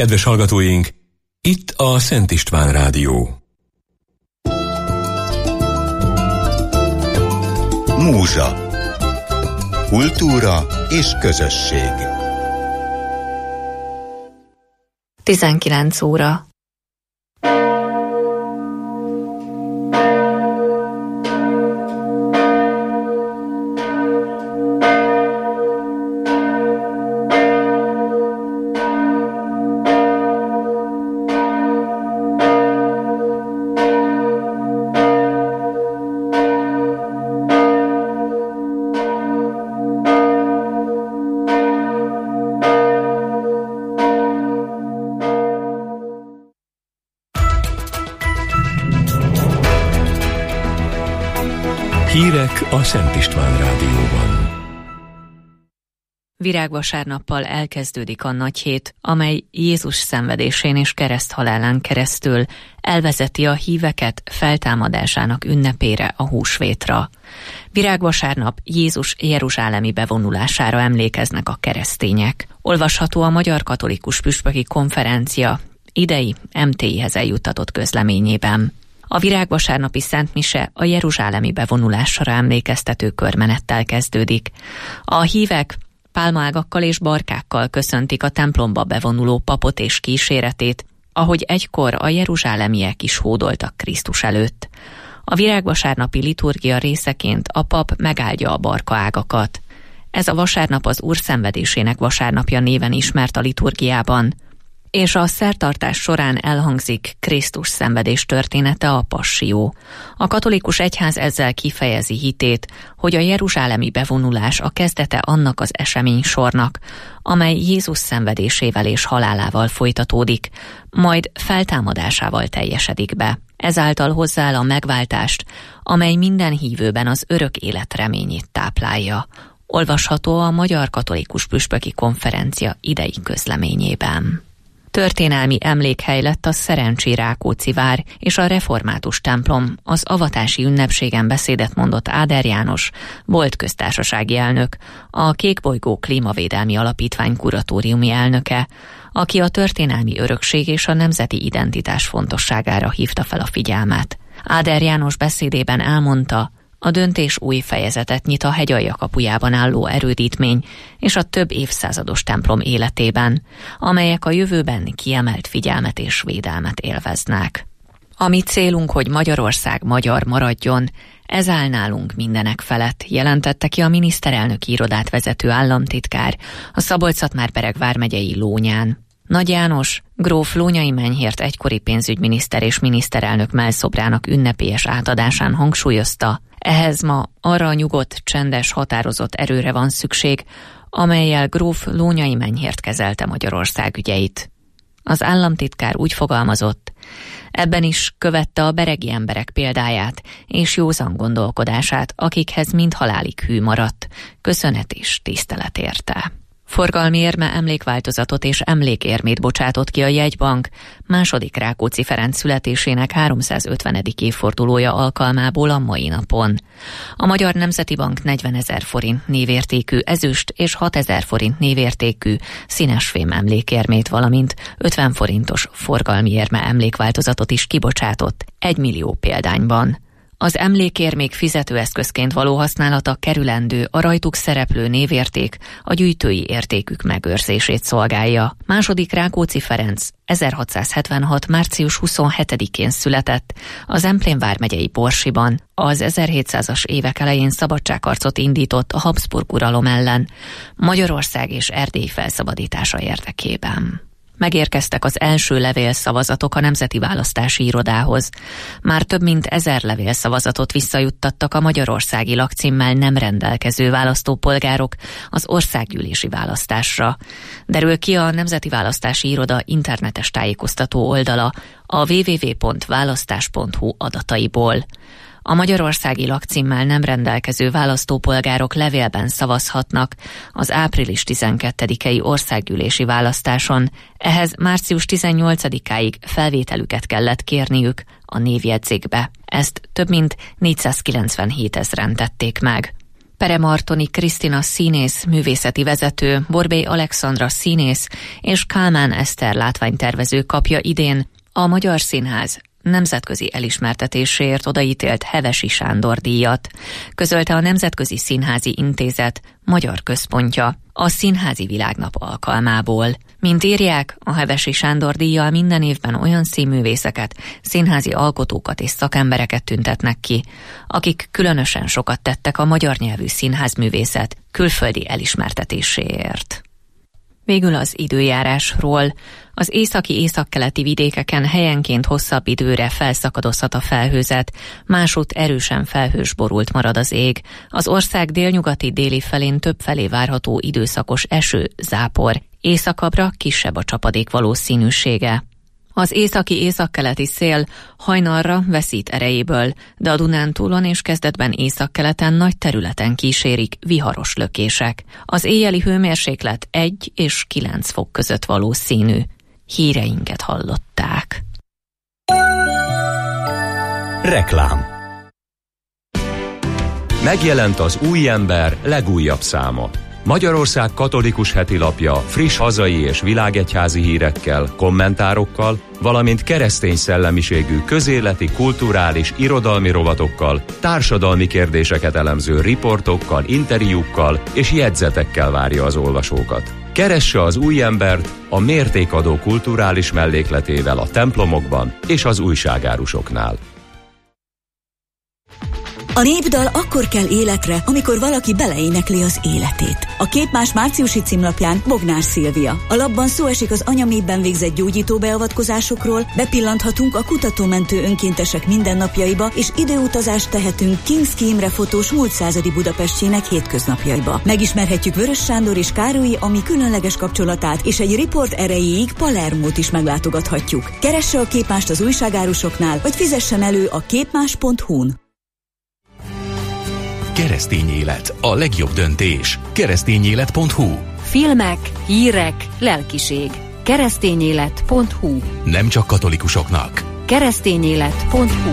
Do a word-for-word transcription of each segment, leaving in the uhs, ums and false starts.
Kedves hallgatóink, itt a Szent István Rádió. Múzsa. Kultúra és közösség. tizenkilenc óra. Hírek a Szent István Rádióban. Virágvasárnappal elkezdődik a nagy hét, amely Jézus szenvedésén és kereszthalálán keresztül elvezeti a híveket feltámadásának ünnepére, a húsvétra. Virágvasárnap Jézus jeruzsálemi bevonulására emlékeznek a keresztények. Olvasható a Magyar Katolikus Püspöki Konferencia idei em té i-hez eljuttatott közleményében. A virágvasárnapi szentmise a jeruzsálemi bevonulásra emlékeztető körmenettel kezdődik. A hívek pálmaágakkal és barkákkal köszöntik a templomba bevonuló papot és kíséretét, ahogy egykor a jeruzsálemiek is hódoltak Krisztus előtt. A virágvasárnapi liturgia részeként a pap megáldja a barkaágakat. Ez a vasárnap az Úr szenvedésének vasárnapja néven ismert a liturgiában, és a szertartás során elhangzik Krisztus szenvedés története, a passió. A katolikus egyház ezzel kifejezi hitét, hogy a jeruzsálemi bevonulás a kezdete annak az eseménysornak, amely Jézus szenvedésével és halálával folytatódik, majd feltámadásával teljesedik be. Ezáltal hozzááll a megváltást, amely minden hívőben az örök élet reményét táplálja. Olvasható a Magyar Katolikus Püspöki Konferencia idei közleményében. Történelmi emlékhely lett a Szerencsé Rákóczi vár és a református templom. Az avatási ünnepségen beszédet mondott Áder János, volt köztársasági elnök, a Kékbolygó Klímavédelmi Alapítvány kuratóriumi elnöke, aki a történelmi örökség és a nemzeti identitás fontosságára hívta fel a figyelmet. Áder János beszédében elmondta, a döntés új fejezetet nyit a Hegyalja kapujában álló erődítmény és a több évszázados templom életében, amelyek a jövőben kiemelt figyelmet és védelmet élveznek. A mi célunk, hogy Magyarország magyar maradjon, ez áll nálunk mindenek felett, jelentette ki a miniszterelnöki irodát vezető államtitkár a Szabolcs-Szatmár-Bereg vármegyei Lónyán. Nagy János, gróf Lónyai Menyhért egykori pénzügyminiszter és miniszterelnök mellszobrának ünnepélyes átadásán hangsúlyozta, ehhez ma arra a nyugodt, csendes, határozott erőre van szükség, amellyel gróf Lónyai Menyhért kezelte Magyarország ügyeit. Az államtitkár úgy fogalmazott, ebben is követte a beregi emberek példáját és józan gondolkodását, akikhez mind halálig hű maradt, köszönet és tisztelet érte. Forgalmi érme emlékváltozatot és emlékérmét bocsátott ki a jegybank második Rákóczi Ferenc születésének háromszázötvenedik évfordulója alkalmából a mai napon. A Magyar Nemzeti Bank negyvenezer forint névértékű ezüst és hatezer forint névértékű színesfém emlékérmét, valamint ötven forintos forgalmi érme emlékváltozatot is kibocsátott egy millió példányban. Az emlékérmék fizetőeszközként való használata kerülendő, a rajtuk szereplő névérték a gyűjtői értékük megőrzését szolgálja. Második Rákóczi Ferenc ezerhatszázhetvenhat. március huszonhetedikén született a Zemplén vármegyei Borsiban. Az ezerhétszázas évek elején szabadságharcot indított a Habsburg uralom ellen, Magyarország és Erdély felszabadítása érdekében. Megérkeztek az első levélszavazatok a Nemzeti Választási Irodához. Már több mint ezer levélszavazatot visszajuttattak a magyarországi lakcímmel nem rendelkező választópolgárok az országgyűlési választásra. Derül ki a Nemzeti Választási Iroda internetes tájékoztató oldala a double-u double-u double-u pont választás pont hu adataiból. A magyarországi lakcímmel nem rendelkező választópolgárok levélben szavazhatnak az április tizenkettedikei országgyűlési választáson, ehhez március tizennyolcadikáig felvételüket kellett kérniük a névjegyzékbe. Ezt több mint négyszázkilencvenhét ezren tették meg. Peremartoni Krisztina színész, művészeti vezető, Borbély Alexandra színész és Kálmán Eszter látványtervező kapja idén a Magyar Színház nemzetközi elismertetéséért odaítélt Hevesi Sándor díjat, közölte a Nemzetközi Színházi Intézet magyar központja a Színházi Világnap alkalmából. Mint írják, a Hevesi Sándor díjjal minden évben olyan színművészeket, színházi alkotókat és szakembereket tüntetnek ki, akik különösen sokat tettek a magyar nyelvű színházművészet külföldi elismertetéséért. Végül az időjárásról. Az északi-északkeleti vidékeken helyenként hosszabb időre felszakadozhat a felhőzet, másút erősen felhős borult marad az ég. Az ország délnyugati déli felén többfelé várható időszakos eső, zápor, északabbra kisebb a csapadék valószínűsége. Az északi-északkeleti szél hajnalra veszít erejéből, de a Dunántúlon és kezdetben északkeleten nagy területen kísérik viharos lökések. Az éjjeli hőmérséklet egy és kilenc fok között valószínű. Híreinket hallották. Reklám. Megjelent az Új Ember legújabb száma. Magyarország katolikus hetilapja friss hazai és világegyházi hírekkel, kommentárokkal, valamint keresztény szellemiségű közéleti, kulturális, irodalmi rovatokkal, társadalmi kérdéseket elemző riportokkal, interjúkkal és jegyzetekkel várja az olvasókat. Keresse az Új Embert a mértékadó kulturális mellékletével a templomokban és az újságárusoknál. A népdal akkor kell életre, amikor valaki beleénekli az életét. A Képmás márciusi címlapján Bognár Szilvia. A lapban szó esik az anyaméhben végzett gyógyító beavatkozásokról, bepillanthatunk a kutatómentő önkéntesek mindennapjaiba, és időutazást tehetünk Kinszki Imre fotós múlt századi Budapestjének hétköznapjaiba. Megismerhetjük Vörös Sándor és Károlyi Ami különleges kapcsolatát, és egy riport erejéig Palermót is meglátogathatjuk. Keresse a Képmást az újságárusoknál, vagy fizessen elő a képmás pont hu-n. Keresztény élet, a legjobb döntés. keresztényélet pont hu. Filmek, hírek, lelkiség. keresztényélet pont hu. Nem csak katolikusoknak. keresztényélet pont hu.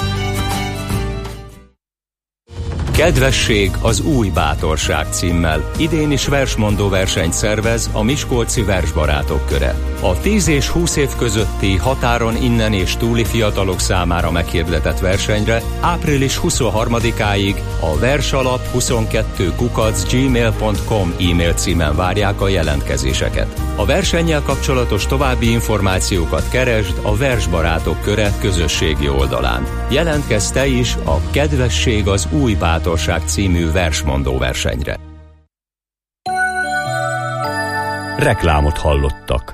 Kedvesség az új bátorság címmel idén is versmondó versenyt szervez a Miskolci Versbarátok Köre. A tíz és húsz év közötti határon innen és túli fiatalok számára meghirdetett versenyre április huszonharmadikáig a versalap huszonkettő kukac gmail pont com e-mail címen várják a jelentkezéseket. A versennyel kapcsolatos további információkat keresd a Versbarátok Köre közösségi oldalán. Jelentkezz te is a Kedvesség az új bátorság című versmondó versenyre. Reklámot hallottak.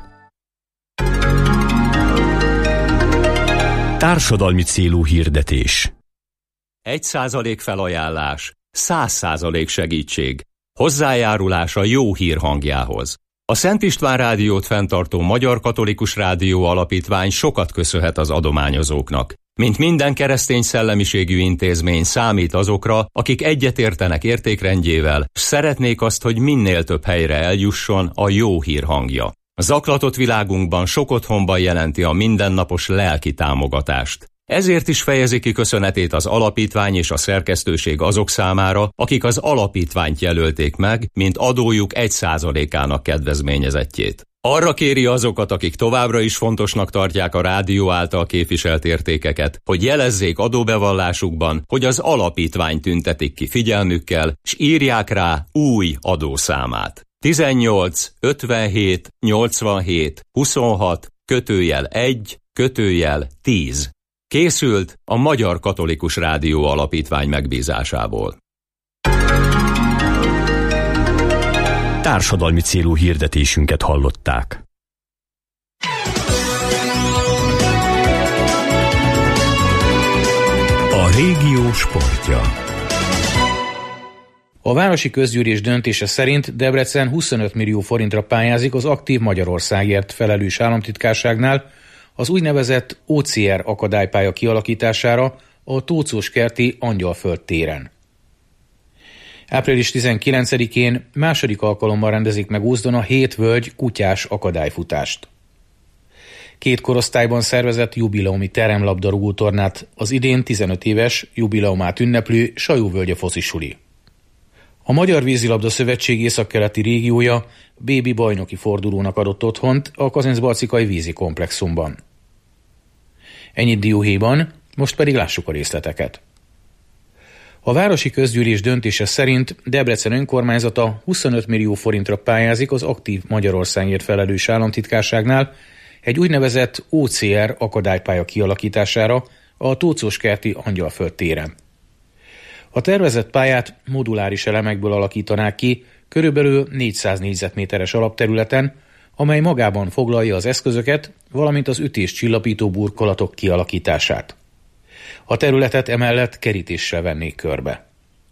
Társadalmi célú hirdetés. Egy százalék felajánlás, száz százalék segítség. Hozzájárulás a jó hír hangjához. A Szent István Rádiót fenntartó Magyar Katolikus Rádió Alapítvány sokat köszönhet az adományozóknak. Mint minden keresztény szellemiségű intézmény számít azokra, akik egyetértenek értékrendjével, s szeretnék azt, hogy minél több helyre eljusson a jó hír hangja. A zaklatott világunkban sok otthonban jelenti a mindennapos lelki támogatást. Ezért is fejezi ki köszönetét az alapítvány és a szerkesztőség azok számára, akik az alapítványt jelölték meg, mint adójuk egy százalékának kedvezményezettjét. Arra kéri azokat, akik továbbra is fontosnak tartják a rádió által képviselt értékeket, hogy jelezzék adóbevallásukban, hogy az alapítvány tüntetik ki figyelmükkel, s írják rá új adószámát. tizennyolc ötvenhét nyolcvanhét huszonhat kötőjel egy kötőjel tíz. Készült a Magyar Katolikus Rádió Alapítvány megbízásából. Társadalmi célú hirdetésünket hallották. A régió sportja. A városi közgyűlés döntése szerint Debrecen huszonöt millió forintra pályázik az Aktív Magyarországért felelős államtitkárságnál az úgynevezett o cé er akadálypálya kialakítására a Tóczóskerti Angyalföld téren. április tizenkilencedikén második alkalommal rendezik meg Ózdon a Hét Völgy kutyás akadályfutást. Két korosztályban szervezett jubileumi teremlabdarúgó tornát az idén tizenöt éves jubileumát ünneplő Sajóvölgye focisuli. A Magyar Vízilabda Szövetség északkeleti régiója bé bé bajnoki fordulónak adott otthont a Kazincbarcikai vízi komplexumban. Ennyit dióhéjban, most pedig lássuk a részleteket. A városi közgyűlés döntése szerint Debrecen önkormányzata huszonöt millió forintra pályázik az aktív Magyarországért felelős államtitkárságnál egy úgynevezett ó cé er akadálypálya kialakítására a Tóczóskerti Angyalföld téren. A tervezett pályát moduláris elemekből alakítanák ki körülbelül négyszáz négyzetméteres alapterületen, amely magában foglalja az eszközöket, valamint az ütés-csillapító burkolatok kialakítását. A területet emellett kerítéssel vennék körbe.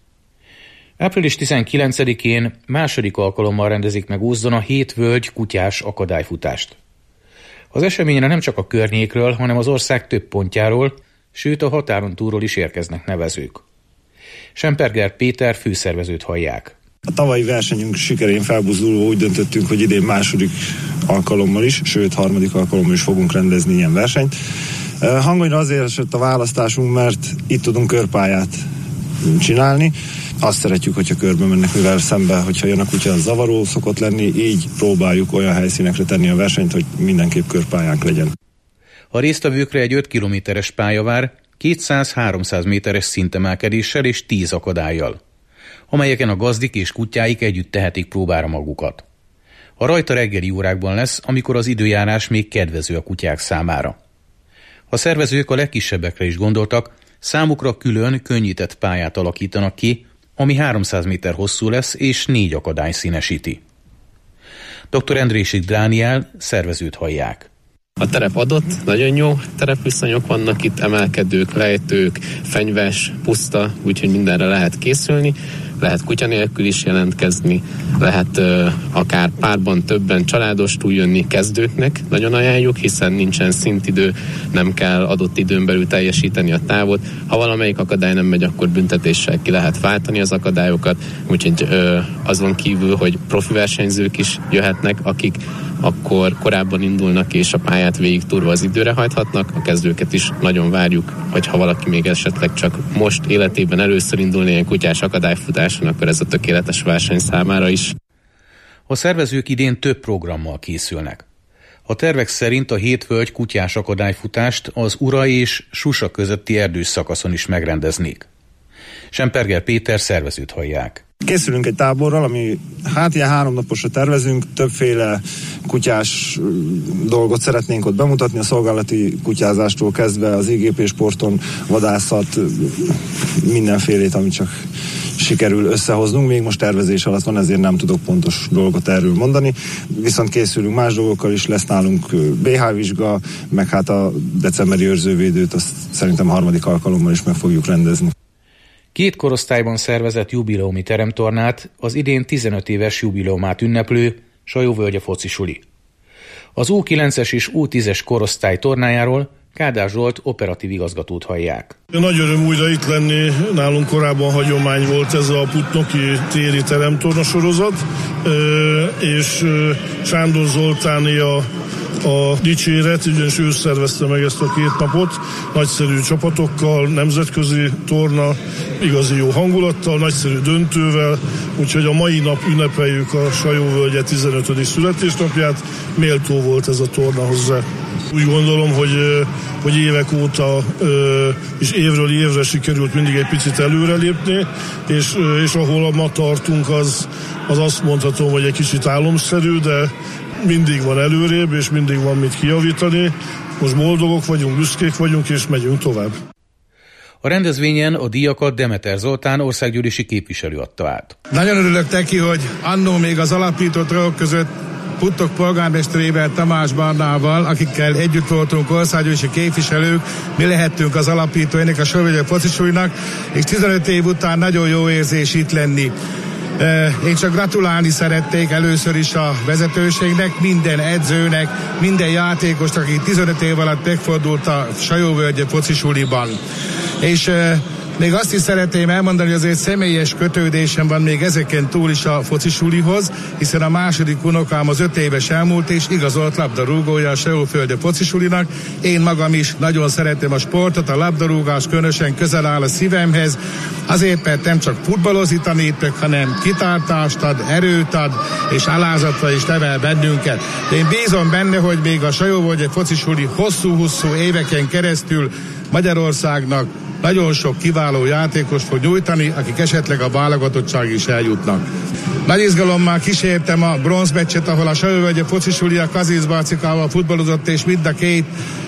április tizenkilencedikén második alkalommal rendezik meg Ózdon a Hét Völgy kutyás akadályfutást. Az eseményre nem csak a környékről, hanem az ország több pontjáról, sőt a határon túlról is érkeznek nevezők. Semperger Péter főszervezőt hallják. A tavalyi versenyünk sikerén felbuzdulva úgy döntöttünk, hogy idén második alkalommal is, sőt harmadik alkalommal is fogunk rendezni ilyen versenyt. Hangonyra azért esett a választásunk, mert itt tudunk körpályát csinálni. Azt szeretjük, hogyha körbe mennek, mivel szembe, hogyha jön a kutya, az zavaró szokott lenni, így próbáljuk olyan helyszínekre tenni a versenyt, hogy mindenképp körpályánk legyen. A résztvevőkre egy öt kilométeres pálya vár, kétszáz-háromszáz méteres szintemelkedéssel és tíz akadályjal, amelyeken a gazdik és kutyáik együtt tehetik próbára magukat. A rajta reggeli órákban lesz, amikor az időjárás még kedvező a kutyák számára. A szervezők a legkisebbekre is gondoltak, számukra külön könnyített pályát alakítanak ki, ami háromszáz méter hosszú lesz és négy akadály színesíti. doktor Endrésik Dániel szervezőt hallják. A terep adott, nagyon jó terepviszonyok vannak itt, emelkedők, lejtők, fenyves, puszta, úgyhogy mindenre lehet készülni. Lehet kutya nélkül is jelentkezni, lehet uh, akár párban, többen családos túljönni kezdőknek. Nagyon ajánljuk, hiszen nincsen szintidő, nem kell adott időn belül teljesíteni a távot. Ha valamelyik akadály nem megy, akkor büntetéssel ki lehet váltani az akadályokat. Úgyhogy uh, azon kívül, hogy profi versenyzők is jöhetnek, akik akkor korábban indulnak és a pályát végig turva az időre hajthatnak. A kezdőket is nagyon várjuk, hogy ha valaki még esetleg csak most életében először indulni ilyen kutyás akadályfutáson, akkor ez a tökéletes verseny számára is. A szervezők idén több programmal készülnek. A tervek szerint a Hét Völgy kutyás akadályfutást az Ura és Susa közötti erdős szakaszon is megrendeznék. Semperger Péter szervezőt hallják. Készülünk egy táborral, ami hát ilyen háromnaposra tervezünk, többféle kutyás dolgot szeretnénk ott bemutatni, a szolgálati kutyázástól kezdve az i gé pé sporton, vadászat, mindenfélét, amit csak sikerül összehoznunk. Még most tervezés alatt van, ezért nem tudok pontos dolgot erről mondani. Viszont készülünk más dolgokkal is, lesz nálunk bé há vizsga, meg hát a decemberi őrzővédőt, azt szerintem a harmadik alkalommal is meg fogjuk rendezni. Két korosztályban szervezett jubileumi teremtornát, az idén tizenöt éves jubileumát ünneplő Sajóvölgye focisuli. Az U kilences és U tízes korosztály tornájáról Kádár Zsolt operatív igazgatót hallják. Nagy öröm újra itt lenni, nálunk korábban hagyomány volt ez a Putnoki téri teremtorna sorozat, és Sándor Zoltáné a, a dicséret, ugyanis ő szervezte meg ezt a két napot, nagyszerű csapatokkal, nemzetközi torna, igazi jó hangulattal, nagyszerű döntővel, úgyhogy a mai nap ünnepeljük a Sajóvölgye tizenötödik születésnapját, méltó volt ez a torna hozzá. Úgy gondolom, hogy, hogy évek óta és évről évre sikerült mindig egy picit előrelépni, és, és ahol ma tartunk, az, az azt mondhatom, hogy egy kicsit álomszerű, de mindig van előrébb, és mindig van mit kijavítani. Most boldogok vagyunk, büszkék vagyunk, és megyünk tovább. A rendezvényen a díjakat Demeter Zoltán országgyűlési képviselő adta át. Nagyon örülök neki, hogy annó még az alapító tagok között Puttok polgármesterével, Tamás Barnával, akikkel együtt voltunk országgyűlési képviselők, mi lehettünk az alapító ennek a Sajóvölgye focisúlynak, és tizenöt év után nagyon jó érzés itt lenni. Én csak gratulálni szerették először is a vezetőségnek, minden edzőnek, minden játékosnak, aki tizenöt év alatt megfordult a Sajóvölgye focisuliban. És Még azt is szeretném elmondani, hogy azért személyes kötődésem van még ezeken túl is a focisulihoz, hiszen a második unokám az öt éves elmúlt, és igazolt labdarúgója a Seóföldi focisulinak. Én magam is nagyon szeretem a sportot, a labdarúgás különösen közel áll a szívemhez, azért, mert nem csak futballozni tanítok, hanem kitartást ad, erőt ad, és alázatra is nevel bennünket. De én bízom benne, hogy még a Seóföldi focisuli hosszú-hosszú éveken keresztül Magyarországnak nagyon sok kiváló játékos fog nyújtani, akik esetleg a válogatottság is eljutnak. Nagy izgalommal kísértem a bronzmeccset, ahol a Seóvölgyi focisuli a Kazincbarcikával futballozott, és mind a két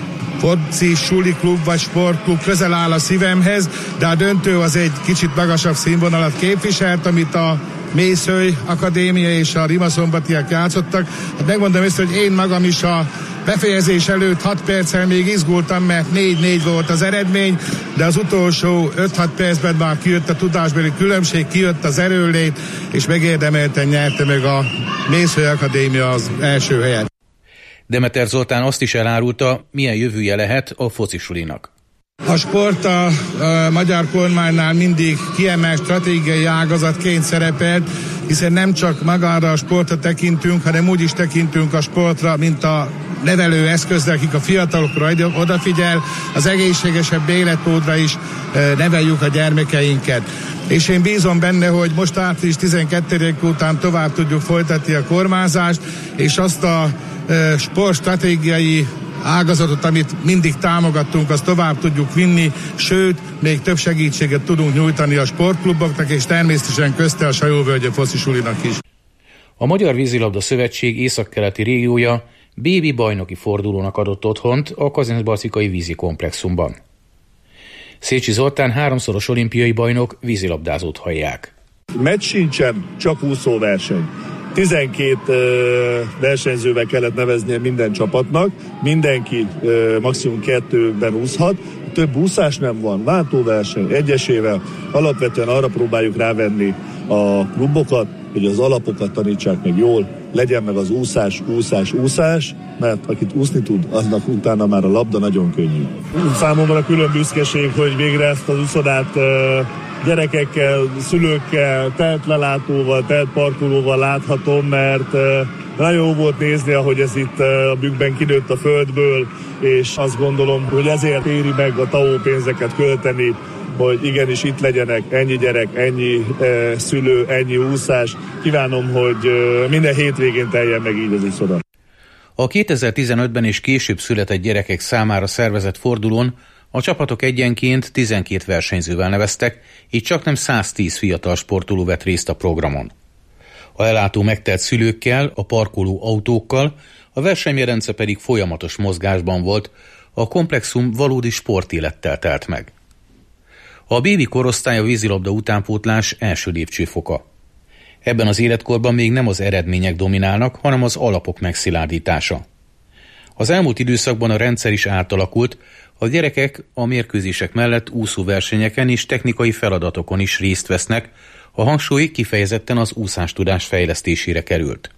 foci suli klub vagy sportklub közel áll a szívemhez, de a döntő az egy kicsit magasabb színvonalat képviselt, amit a Mészöly Akadémia és a Rimaszombatiak játszottak. Hát megmondom ezt, hogy én magam is a befejezés előtt hat perccel még izgultam, mert négy négy volt az eredmény, de az utolsó öt-hat percben már kijött a tudásbeli különbség, kijött az erőlét, és megérdemelten nyerte meg a Mészöly Akadémia az első helyet. Demeter Zoltán azt is elárulta, milyen jövője lehet a focisulinak. A sport a, a magyar kormánynál mindig kiemelt stratégiai ágazatként szerepelt, hiszen nem csak magára a sportra tekintünk, hanem úgy is tekintünk a sportra, mint a nevelő eszközre, akik a fiatalokra odafigyel, az egészségesebb életmódra is neveljük a gyermekeinket. És én bízom benne, hogy most április tizenkettedike után tovább tudjuk folytatni a kormányzást, és azt a sportstratégiai ágazatot, amit mindig támogattunk, azt tovább tudjuk vinni, sőt, még több segítséget tudunk nyújtani a sportkluboknak, és természetesen közte a Seóvölgyi focisulinak is. A Magyar Vízilabda Szövetség északkeleti régiója bé bé bajnoki fordulónak adott otthont a Kazincbarcikai vízi komplexumban. Szécsi Zoltán háromszoros olimpiai bajnok vízilabdázót hallják. Meccs sincsen, csak úszóverseny. tizenkét uh, versenyzővel kellett neveznie minden csapatnak, mindenki uh, maximum kettőben úszhat, több úszás nem van, váltóverseny egyesével, alapvetően arra próbáljuk rávenni a klubokat, hogy az alapokat tanítsák meg jól, legyen meg az úszás, úszás, úszás, mert akit úszni tud, aznak utána már a labda nagyon könnyű. Számomra külön büszkeség, hogy végre ezt az úszodát uh, gyerekekkel, szülőkkel, telt lelátóval, telt parkolóval láthatom, mert nagyon jó volt nézni, ahogy ez itt a bükkben kinőtt a földből, és azt gondolom, hogy ezért éri meg a té á o pénzeket költeni, hogy igenis itt legyenek ennyi gyerek, ennyi e, szülő, ennyi úszás. Kívánom, hogy e, minden hétvégén teljen meg így az úszoda. A kétezer-tizenötben és később született gyerekek számára szervezett fordulón a csapatok egyenként tizenkét versenyzővel neveztek, így csaknem száztíz fiatal sportoló vett részt a programon. A ellátó megtelt szülőkkel, a parkoló autókkal, a versenymedence pedig folyamatos mozgásban volt, a komplexum valódi sportélettel telt meg. A bébi korosztály a vízilabda utánpótlás első lépcsőfoka. Ebben az életkorban még nem az eredmények dominálnak, hanem az alapok megszilárdítása. Az elmúlt időszakban a rendszer is átalakult, a gyerekek a mérkőzések mellett úszóversenyeken és technikai feladatokon is részt vesznek, a hangsúly kifejezetten az úszástudás fejlesztésére került.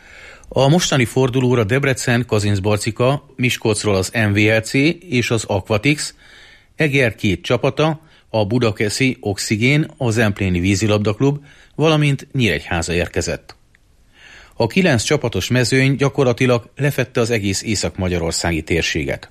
A mostani fordulóra Debrecen, Kazincbarcika, Miskolcról az em vé el cé és az Aquatix, Eger két csapata, a budakeszi Oxigén, a Zempléni vízilabdaklub, valamint Nyíregyháza érkezett. A kilenc csapatos mezőny gyakorlatilag lefedte az egész észak-magyarországi térséget.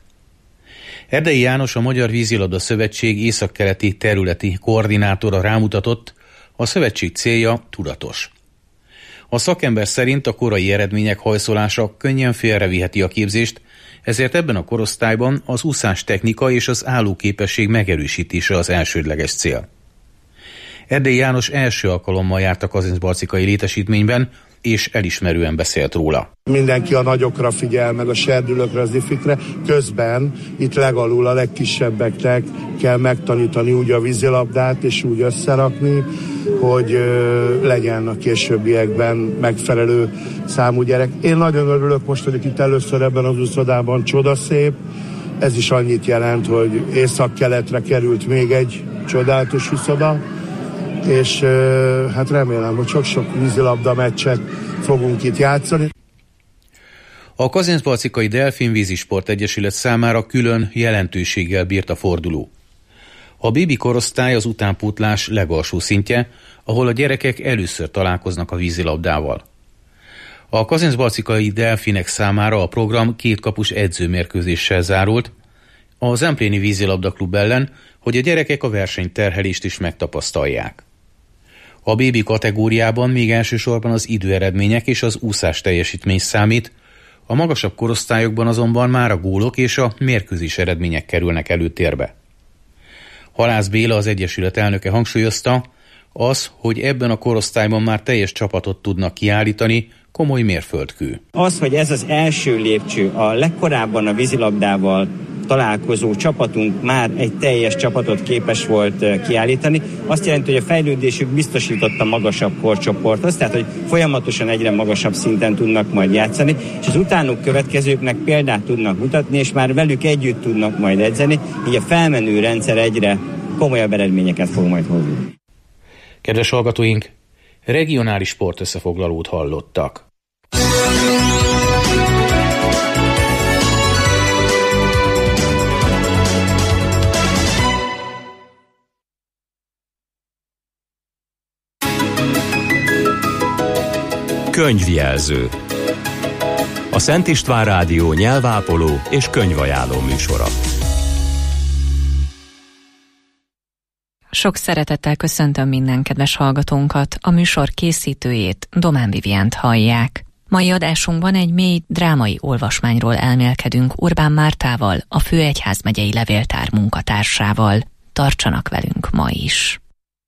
Erdei János, a Magyar Vízilabda Szövetség északkeleti területi koordinátora rámutatott, a szövetség célja tudatos. A szakember szerint a korai eredmények hajszolása könnyen félreviheti a képzést, ezért ebben a korosztályban az úszás technika és az állóképesség megerősítése az elsődleges cél. Erdei János első alkalommal járt a kazincbarcikai létesítményben, és elismerően beszélt róla. Mindenki a nagyokra figyel, meg a serdülőkre, az ifikre, közben itt legalul a legkisebbeknek kell megtanítani úgy a vízilabdát, és úgy összerakni, hogy ö, legyen a későbbiekben megfelelő számú gyerek. Én nagyon örülök most, hogy itt először ebben az úszodában csodaszép. Ez is annyit jelent, hogy észak-keletre került még egy csodálatos úszoda, és hát remélem, hogy sok-sok vízilabda meccset fogunk itt játszani. A Kazincbarcikai Delfin Vízisport Egyesület számára külön jelentőséggel bírt a forduló. A bébi korosztály az utánpótlás legalsó szintje, ahol a gyerekek először találkoznak a vízilabdával. A kazincbarcikai delfinek számára a program két kapus edzőmérkőzéssel zárult, a Zempléni vízilabdaklub ellen, hogy a gyerekek a versenyterhelést is megtapasztalják. A bébi kategóriában még elsősorban az időeredmények és az úszás teljesítmény számít, a magasabb korosztályokban azonban már a gólok és a mérkőzés eredmények kerülnek előtérbe. Halász Béla, az egyesület elnöke hangsúlyozta, az, hogy ebben a korosztályban már teljes csapatot tudnak kiállítani, komoly mérföldkő. Az, hogy ez az első lépcső, a legkorábban a vízilabdával találkozó csapatunk már egy teljes csapatot képes volt kiállítani, azt jelenti, hogy a fejlődésük biztosította magasabb korcsoporthoz, tehát hogy folyamatosan egyre magasabb szinten tudnak majd játszani, és az utánuk következőknek példát tudnak mutatni, és már velük együtt tudnak majd edzeni, így a felmenő rendszer egyre komolyabb eredményeket fog majd hozni. Kedves hallgatóink, regionális sportösszefoglalót hallottak. Könyvjelző. A Szent István Rádió nyelvápoló és könyvajánló műsora. Sok szeretettel köszöntöm minden kedves hallgatónkat, a műsor készítőjét, Domán Vivient hallják. Mai adásunkban egy mély drámai olvasmányról elmélkedünk Urbán Mártával, a Főegyházmegyei Levéltár munkatársával. Tartsanak velünk ma is!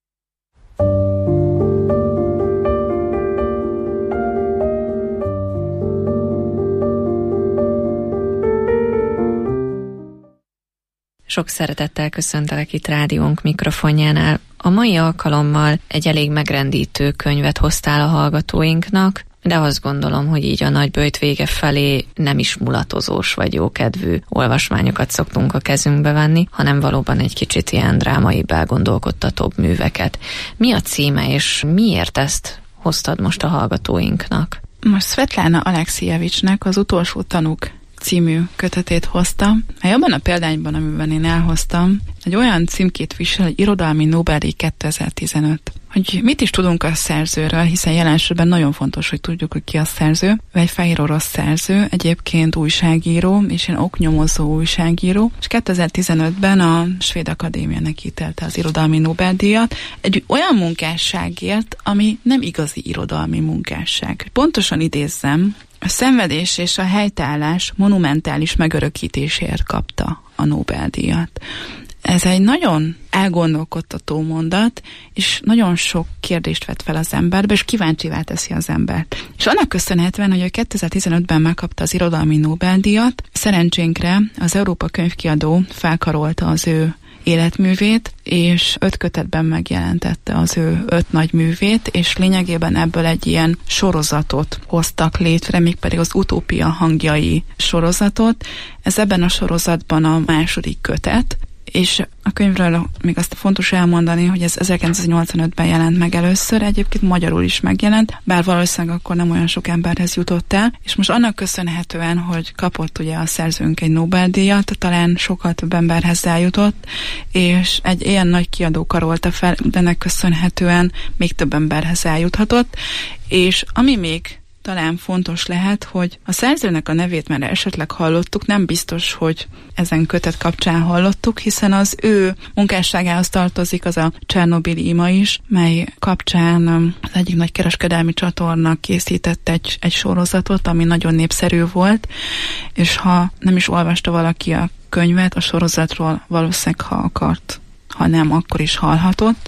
Sok szeretettel köszöntelek itt rádiónk mikrofonjánál. A mai alkalommal egy elég megrendítő könyvet hoztál a hallgatóinknak, de azt gondolom, hogy így a nagyböjt vége felé nem is mulatozós vagy jókedvű olvasmányokat szoktunk a kezünkbe venni, hanem valóban egy kicsit ilyen drámai, elgondolkodtatóbb műveket. Mi a címe, és miért ezt hoztad most a hallgatóinknak? Most Svetlana Alexijevicsnek az Utolsó tanúk című kötetét hoztam. Hát abban a példányban, amiben én elhoztam, egy olyan címkét visel, hogy Irodalmi Nobel-díj kétezer-tizenöt. Hogy mit is tudunk a szerzőről, hiszen jelenségben nagyon fontos, hogy tudjuk, hogy ki a szerző. Ő egy fehér orosz szerző, egyébként újságíró, és ilyen oknyomozó újságíró, és kétezer-tizenötben a Svéd Akadémia neki ítélte az Irodalmi Nobel-díjat egy olyan munkásságért, ami nem igazi irodalmi munkásság. Pontosan idézzem, a szenvedés és a helytállás monumentális megörökítésért kapta a Nobel-díjat. Ez egy nagyon elgondolkodtató mondat, és nagyon sok kérdést vet fel az emberbe, és kíváncsivá teszi az embert. És annak köszönhetően, hogy ő kétezer-tizenötben megkapta az Irodalmi Nobel-díjat, szerencsénkre az Európa Könyvkiadó felkarolta az ő életművét, és öt kötetben megjelentette az ő öt nagy művét, és lényegében ebből egy ilyen sorozatot hoztak létre, mégpedig az Utópia hangjai sorozatot. Ez ebben a sorozatban a második kötet, és a könyvről még azt fontos elmondani, hogy ez ezerkilencszáznyolcvanötben jelent meg először, egyébként magyarul is megjelent, bár valószínűleg akkor nem olyan sok emberhez jutott el, és most annak köszönhetően, hogy kapott ugye a szerzőnk egy Nobel-díjat, talán sokkal több emberhez eljutott, és egy ilyen nagy kiadó karolta fel, de ennek köszönhetően még több emberhez eljuthatott, és ami még talán fontos lehet, hogy a szerzőnek a nevét már esetleg hallottuk, nem biztos, hogy ezen kötet kapcsán hallottuk, hiszen az ő munkásságához tartozik az a Csernobili ima is, mely kapcsán az egyik nagy kereskedelmi csatorna készített egy, egy sorozatot, ami nagyon népszerű volt, és ha nem is olvasta valaki a könyvet, a sorozatról valószínűleg, ha akart, ha nem, akkor is hallhatott,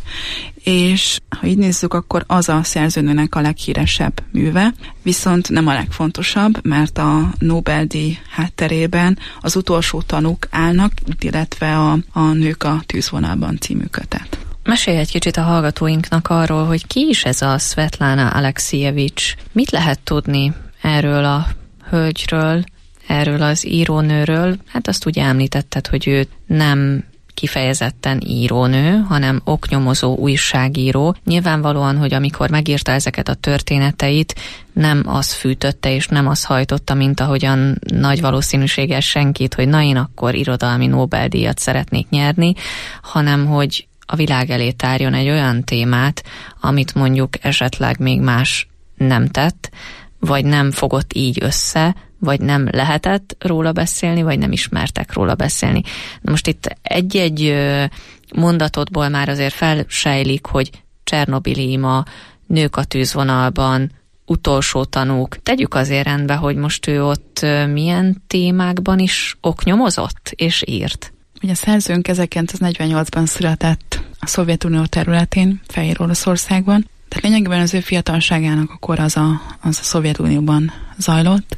és ha így nézzük, akkor az a szerzőnőnek a leghíresebb műve, viszont nem a legfontosabb, mert a Nobel-díj hátterében az Utolsó tanúk állnak, illetve a, a Nők a tűzvonalban című kötet. Mesélj egy kicsit a hallgatóinknak arról, hogy ki is ez a Svetlana Alexijevics. Mit lehet tudni erről a hölgyről, erről az írónőről? Hát azt ugye említetted, hogy ő nem kifejezetten írónő, hanem oknyomozó újságíró. Nyilvánvalóan, hogy amikor megírta ezeket a történeteit, nem az fűtötte és nem az hajtotta, mint ahogyan nagy valószínűséggel senkit, hogy na én akkor irodalmi Nobel-díjat szeretnék nyerni, hanem hogy a világ elé tárjon egy olyan témát, amit mondjuk esetleg még más nem tett, vagy nem fogott így össze, vagy nem lehetett róla beszélni, vagy nem ismertek róla beszélni. Na most itt egy-egy mondatotból már azért felsejlik, hogy Csernobili ima, Nők a tűzvonalban, Utolsó tanúk. Tegyük azért rendbe, hogy most ő ott milyen témákban is oknyomozott és írt. Ugye a szerzőnk ezerkilencszáznegyvennyolcban született a Szovjetunió területén, Fehér Oroszországban. Tehát lényegében az ő fiatalságának a kor az a, az a Szovjetunióban zajlott,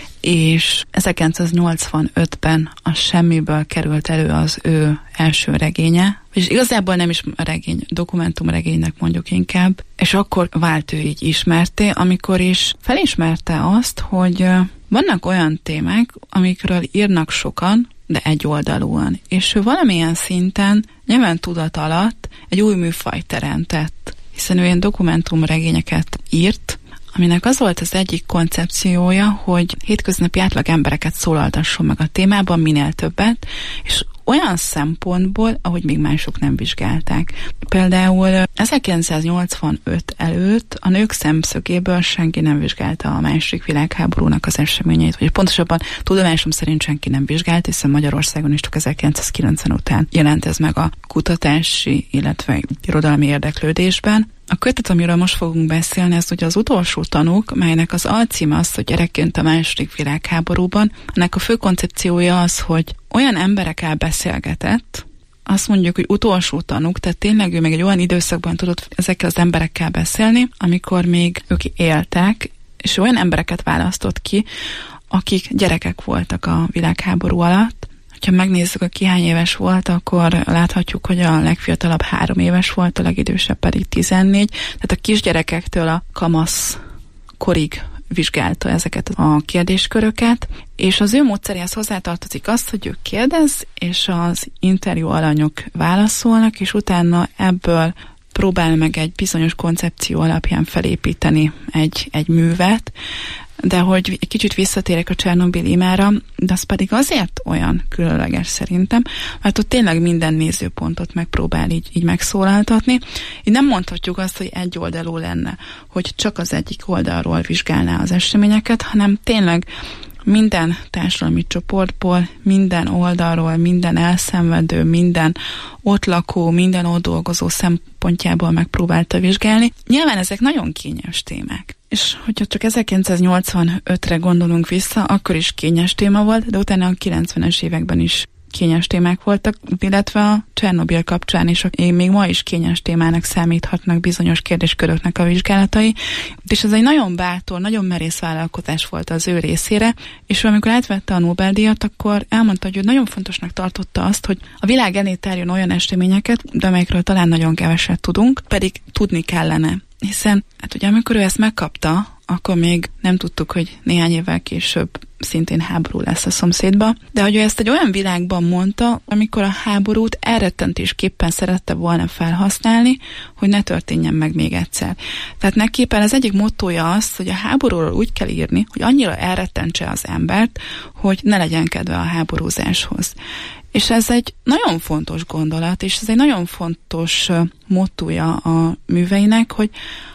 és ezerkilencszáznyolcvanötben a semmiből került elő az ő első regénye, és igazából nem is a regény, dokumentumregénynek mondjuk inkább, és akkor vált ő így ismerté, amikor is felismerte azt, hogy vannak olyan témák, amikről írnak sokan, de egyoldalúan, és ő valamilyen szinten, nyilván tudat alatt egy új műfajt teremtett, hiszen ő ilyen dokumentumregényeket írt, aminek az volt az egyik koncepciója, hogy hétköznapi átlag embereket szólaltasson meg a témában minél többet, és olyan szempontból, ahogy még mások nem vizsgálták. Például ezerkilencszáznyolcvanöt előtt a nők szemszögéből senki nem vizsgálta a második világháborúnak az eseményeit, vagy pontosabban tudomásom szerint senki nem vizsgált, hiszen Magyarországon is csak ezerkilencszázkilencven után jelent ez meg a kutatási, illetve irodalmi érdeklődésben. A kötet, amiről most fogunk beszélni, ez ugye az Utolsó tanúk, melynek az alcíme az, hogy gyerekként a második világháborúban. Ennek a fő koncepciója az, hogy olyan emberekkel beszélgetett, azt mondjuk, hogy utolsó tanúk, tehát tényleg ő még egy olyan időszakban tudott ezekkel az emberekkel beszélni, amikor még ők éltek, és olyan embereket választott ki, akik gyerekek voltak a világháború alatt. Ha megnézzük, aki hány éves volt, akkor láthatjuk, hogy a legfiatalabb három éves volt, a legidősebb pedig tizennégy. Tehát a kisgyerekektől a kamasz korig vizsgálta ezeket a kérdésköröket, és az ő módszeréhez hozzátartozik azt, hogy ő kérdez, és az interjú alanyok válaszolnak, és utána ebből próbál meg egy bizonyos koncepció alapján felépíteni egy, egy művet, de hogy egy kicsit visszatérek a Csernobili imára, de az pedig azért olyan különleges szerintem, mert ott tényleg minden nézőpontot megpróbál így, így megszólaltatni. Így nem mondhatjuk azt, hogy egy oldalú lenne, hogy csak az egyik oldalról vizsgálná az eseményeket, hanem tényleg minden társadalmi csoportból, minden oldalról, minden elszenvedő, minden ott lakó, minden ott dolgozó szempontjából megpróbálta vizsgálni. Nyilván ezek nagyon kényes témák. És hogyha csak ezerkilencszáznyolcvanötre gondolunk vissza, akkor is kényes téma volt, de utána a kilencvenes években is kényes témák voltak, illetve a Csernobil kapcsán is még ma is kényes témának számíthatnak bizonyos kérdésköröknek a vizsgálatai, és ez egy nagyon bátor, nagyon merész vállalkozás volt az ő részére, és amikor átvette a Nobel-díjat, akkor elmondta, hogy ő nagyon fontosnak tartotta azt, hogy a világ elé tárjon olyan eseményeket, de amelyekről talán nagyon keveset tudunk, pedig tudni kellene. Hiszen, hát ugye amikor ő ezt megkapta, akkor még nem tudtuk, hogy néhány évvel később szintén háború lesz a szomszédba, de hogy ő ezt egy olyan világban mondta, amikor a háborút elrettentésképpen szerette volna felhasználni, hogy ne történjen meg még egyszer. Tehát neki éppen az egyik mottója az, hogy a háborúról úgy kell írni, hogy annyira elrettentse az embert, hogy ne legyen kedve a háborúzáshoz. És ez egy nagyon fontos gondolat, és ez egy nagyon fontos mottója a műveinek, hogy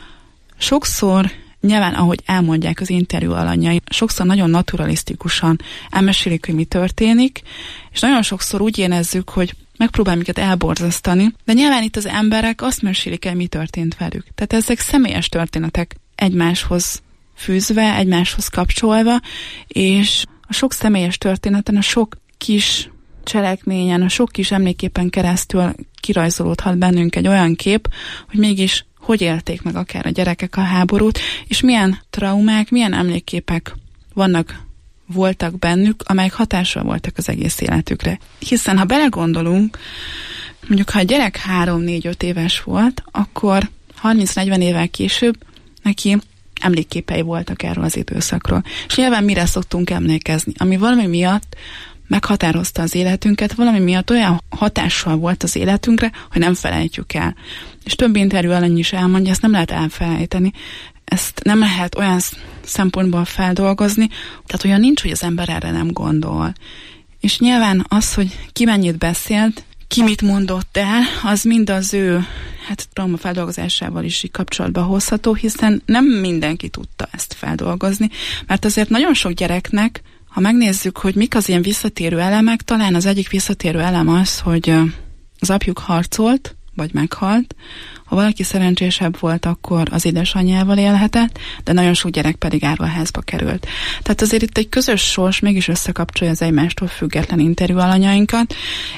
sokszor, nyilván ahogy elmondják az interjú alanyai, sokszor nagyon naturalisztikusan elmesélik, hogy mi történik, és nagyon sokszor úgy érezzük, hogy megpróbál minket elborzasztani, de nyilván itt az emberek azt mesélik el, mi történt velük. Tehát ezek személyes történetek egymáshoz fűzve, egymáshoz kapcsolva, és a sok személyes történeten, a sok kis cselekményen, a sok kis emléképen keresztül kirajzolódhat bennünk egy olyan kép, hogy mégis hogy élték meg akár a gyerekek a háborút, és milyen traumák, milyen emlékképek vannak, voltak bennük, amelyek hatással voltak az egész életükre. Hiszen ha belegondolunk, mondjuk ha a gyerek három-négy-öt éves volt, akkor harminc-negyven évvel később neki emlékképei voltak erről az időszakról. És nyilván mire szoktunk emlékezni? Ami valami miatt meghatározta az életünket, valami miatt olyan hatással volt az életünkre, hogy nem felejtjük el. És több interjú alany is elmondja, ezt nem lehet elfelejteni, ezt nem lehet olyan szempontból feldolgozni, tehát olyan nincs, hogy az ember erre nem gondol. És nyilván az, hogy ki mennyit beszélt, ki mit mondott el, az mind az ő hát trauma feldolgozásával is így kapcsolatba hozható, hiszen nem mindenki tudta ezt feldolgozni, mert azért nagyon sok gyereknek, ha megnézzük, hogy mik az ilyen visszatérő elemek, talán az egyik visszatérő elem az, hogy az apjuk harcolt, vagy meghalt. Ha valaki szerencsésebb volt, akkor az édesanyjával élhetett, de nagyon sok gyerek pedig árvaházba került. Tehát azért itt egy közös sors mégis összekapcsolja az egymástól független interjú alanyainkat,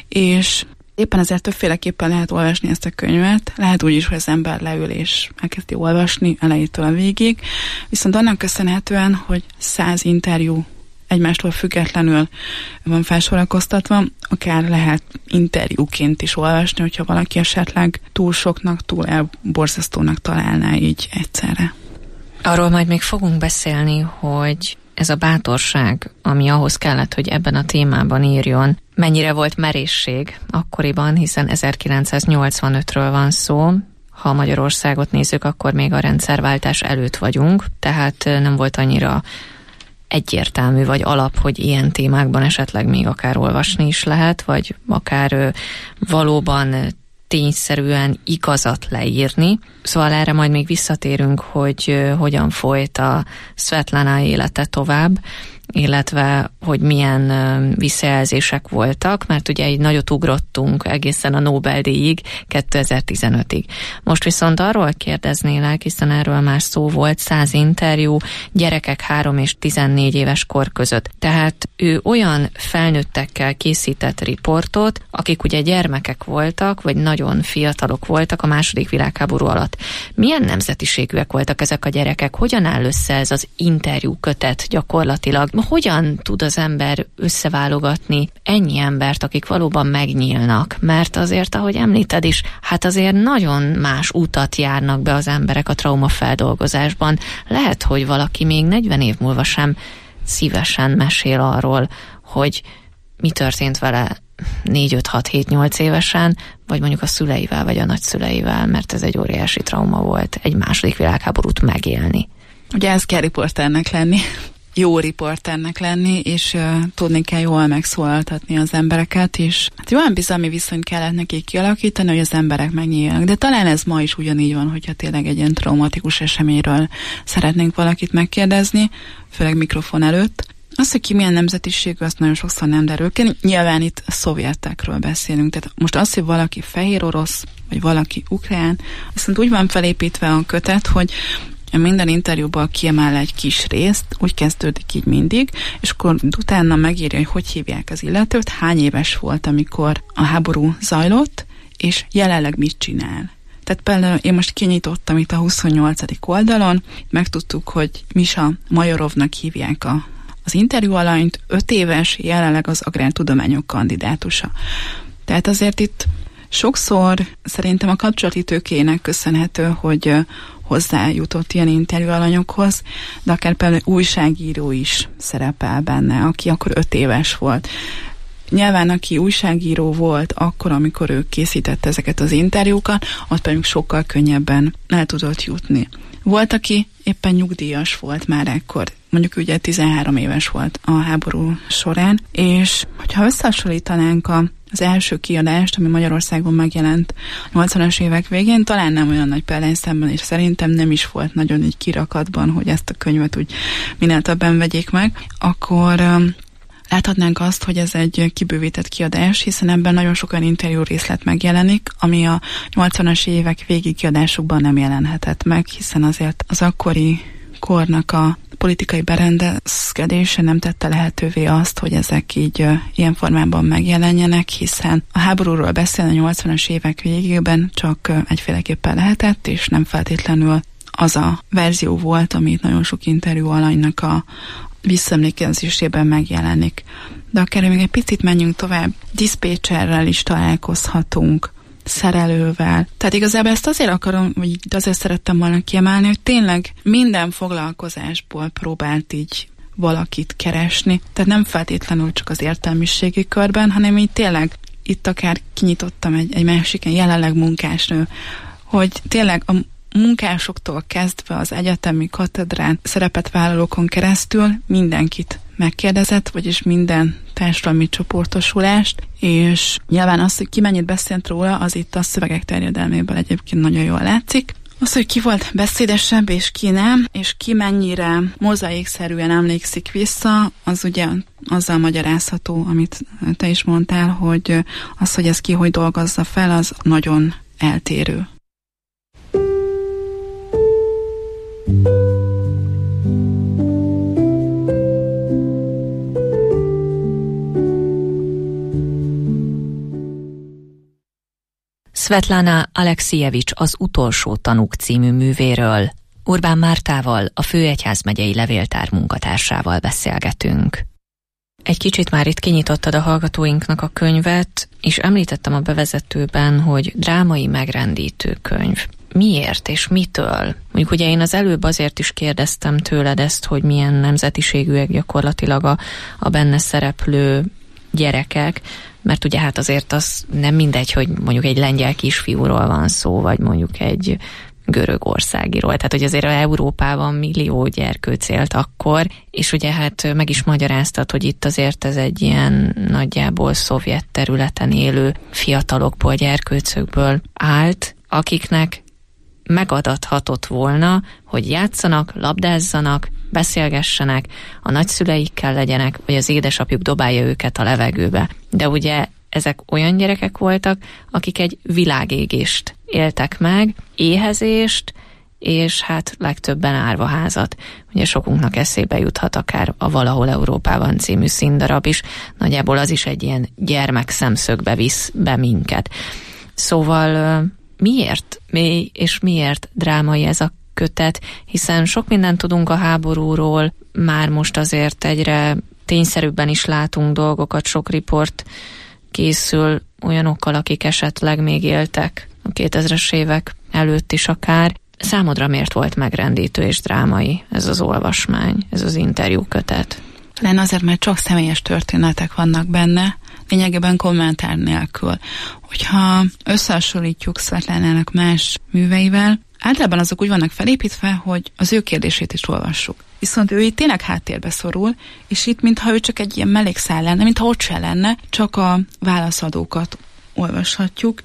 és éppen ezért többféleképpen lehet olvasni ezt a könyvet. Lehet úgy is, hogy az ember leül és elkezdi olvasni elejétől a végig, viszont annak köszönhetően, hogy száz interjú egymástól függetlenül van felsorakoztatva, akár lehet interjúként is olvasni, hogyha valaki esetleg túl soknak, túl elborzasztónak találná így egyszerre. Arról majd még fogunk beszélni, hogy ez a bátorság, ami ahhoz kellett, hogy ebben a témában írjon, mennyire volt merészség akkoriban, hiszen ezerkilencszáznyolcvanötről van szó. Ha Magyarországot nézzük, akkor még a rendszerváltás előtt vagyunk, tehát nem volt annyira egyértelmű vagy alap, hogy ilyen témákban esetleg még akár olvasni is lehet, vagy akár ö, valóban tényszerűen igazat leírni. Szóval erre majd még visszatérünk, hogy ö, hogyan folyt a Svetlana élete tovább, illetve hogy milyen ö, visszajelzések voltak, mert ugye így nagyot ugrottunk egészen a Nobel-díjig, kétezer-tizenötig. Most viszont arról kérdeznélek, hiszen erről már szó volt, száz interjú gyerekek három és tizennégy éves kor között. Tehát ő olyan felnőttekkel készített riportot, akik ugye gyermekek voltak, vagy nagyon fiatalok voltak a második világháború alatt. Milyen nemzetiségűek voltak ezek a gyerekek? Hogyan áll össze ez az interjú kötet gyakorlatilag? Hogyan tud az ember összeválogatni ennyi embert, akik valóban megnyílnak? Mert azért, ahogy említed is, hát azért nagyon más utat járnak be az emberek a traumafeldolgozásban. Lehet, hogy valaki még negyven év múlva sem szívesen mesél arról, hogy mi történt vele négy, öt, hat, hét, nyolc évesen, vagy mondjuk a szüleivel, vagy a nagyszüleivel, mert ez egy óriási trauma volt, egy második világháborút megélni. Ugye ez kell riporternek lenni. Jó riporternek lenni, és uh, tudni kell jól megszólaltatni az embereket, és hát olyan bizalmi viszonyt kellett nekik kialakítani, hogy az emberek megnyíljanak. De talán ez ma is ugyanígy van, hogyha tényleg egy ilyen traumatikus eseményről szeretnénk valakit megkérdezni, főleg mikrofon előtt. Az, hogy ki milyen nemzetiségű, azt nagyon sokszor nem derül ki. Nyilván itt a szovjetekről beszélünk. Tehát most az, hogy valaki fehér orosz, vagy valaki ukrán, viszont úgy van felépítve a kötet, hogy minden interjúból kiemel egy kis részt, úgy kezdődik így mindig, és akkor utána megírja, hogy hogy hívják az illetőt, hány éves volt, amikor a háború zajlott, és jelenleg mit csinál. Tehát például én most kinyitottam itt a huszonnyolcadik oldalon, megtudtuk, hogy Misa Majorovnak hívják a, az interjú alanyt, öt éves, jelenleg az agrártudományok kandidátusa. Tehát azért itt sokszor szerintem a kapcsolati tőkének köszönhető, hogy hozzájutott ilyen interjú alanyokhoz, de akár például újságíró is szerepel benne, aki akkor öt éves volt. Nyilván, aki újságíró volt akkor, amikor ő készítette ezeket az interjúkat, ott pedig sokkal könnyebben el tudott jutni. Volt, aki éppen nyugdíjas volt már ekkor, mondjuk ugye tizenhárom éves volt a háború során, és hogyha összehasonlítanánk a az első kiadást, ami Magyarországon megjelent a nyolcvanas évek végén, talán nem olyan nagy példányszámban, és szerintem nem is volt nagyon így kirakatban, hogy ezt a könyvet úgy minél többen vegyék meg, akkor um, láthatnánk azt, hogy ez egy kibővített kiadás, hiszen ebben nagyon sok olyan interjú részlet megjelenik, ami a nyolcvanas évek végi kiadásokban nem jelenhetett meg, hiszen azért az akkori kornak a politikai berendezkedése nem tette lehetővé azt, hogy ezek így uh, ilyen formában megjelenjenek, hiszen a háborúról beszélni a nyolcvanas évek végében csak uh, egyféleképpen lehetett, és nem feltétlenül az a verzió volt, amit nagyon sok interjú alanynak a visszaemlékezésében megjelenik. De akár még egy picit menjünk tovább, diszpécserrel is találkozhatunk, szerelővel. Tehát igazából ezt azért akarom, vagy azért szerettem volna kiemelni, hogy tényleg minden foglalkozásból próbált így valakit keresni. Tehát nem feltétlenül csak az értelmiségi körben, hanem így tényleg itt akár kinyitottam egy, egy másik jelenleg munkásnő, hogy tényleg a munkásoktól kezdve az egyetemi katedrán szerepet vállalókon keresztül mindenkit megkérdezett, vagyis minden társadalmi csoportosulást, és nyilván az, hogy ki mennyit beszélt róla, az itt a szövegek terjedelméből egyébként nagyon jól látszik. Az, hogy ki volt beszédesebb, és ki nem, és ki mennyire mozaikszerűen emlékszik vissza, az ugye azzal magyarázható, amit te is mondtál, hogy az, hogy ez ki hogy dolgozza fel, az nagyon eltérő. Svetlana Alexijevics Az utolsó tanúk című művéről Urbán Mártával, a Főegyházmegyei Levéltár munkatársával beszélgetünk. Egy kicsit már itt kinyitottad a hallgatóinknak a könyvet, és említettem a bevezetőben, hogy drámai megrendítő könyv. Miért és mitől? Mondjuk ugye én az előbb azért is kérdeztem tőled ezt, hogy milyen nemzetiségűek gyakorlatilag a, a benne szereplő gyerekek, mert ugye hát azért az nem mindegy, hogy mondjuk egy lengyel kisfiúról van szó, vagy mondjuk egy görögországiról. Tehát, hogy azért Európában millió gyerkőc élt akkor, és ugye hát meg is magyaráztad, hogy itt azért ez egy ilyen nagyjából szovjet területen élő fiatalokból, gyerkőcökből állt, akiknek megadathatott volna, hogy játszanak, labdázzanak, beszélgessenek, a nagyszüleikkel legyenek, vagy az édesapjuk dobálja őket a levegőbe. De ugye ezek olyan gyerekek voltak, akik egy világégést éltek meg, éhezést, és hát legtöbben árvaházat. Ugye sokunknak eszébe juthat akár a Valahol Európában című színdarab is, nagyjából az is egy ilyen gyermekszemszögbe visz be minket. Szóval miért mély és miért drámai ez a kötet, hiszen sok mindent tudunk a háborúról, már most azért egyre tényszerűbben is látunk dolgokat, sok riport készül olyanokkal, akik esetleg még éltek a kétezres évek előtt is akár. Számodra miért volt megrendítő és drámai ez az olvasmány, ez az interjú kötet? Lenne azért, mert csak személyes történetek vannak benne, lényegében kommentár nélkül. Hogyha összehasonlítjuk Svetlánának más műveivel, általában azok úgy vannak felépítve, hogy az ő kérdését is olvassuk. Viszont ő itt tényleg háttérbe szorul, és itt mintha ő csak egy ilyen mellékszál lenne, mintha ott se lenne, csak a válaszadókat olvashatjuk,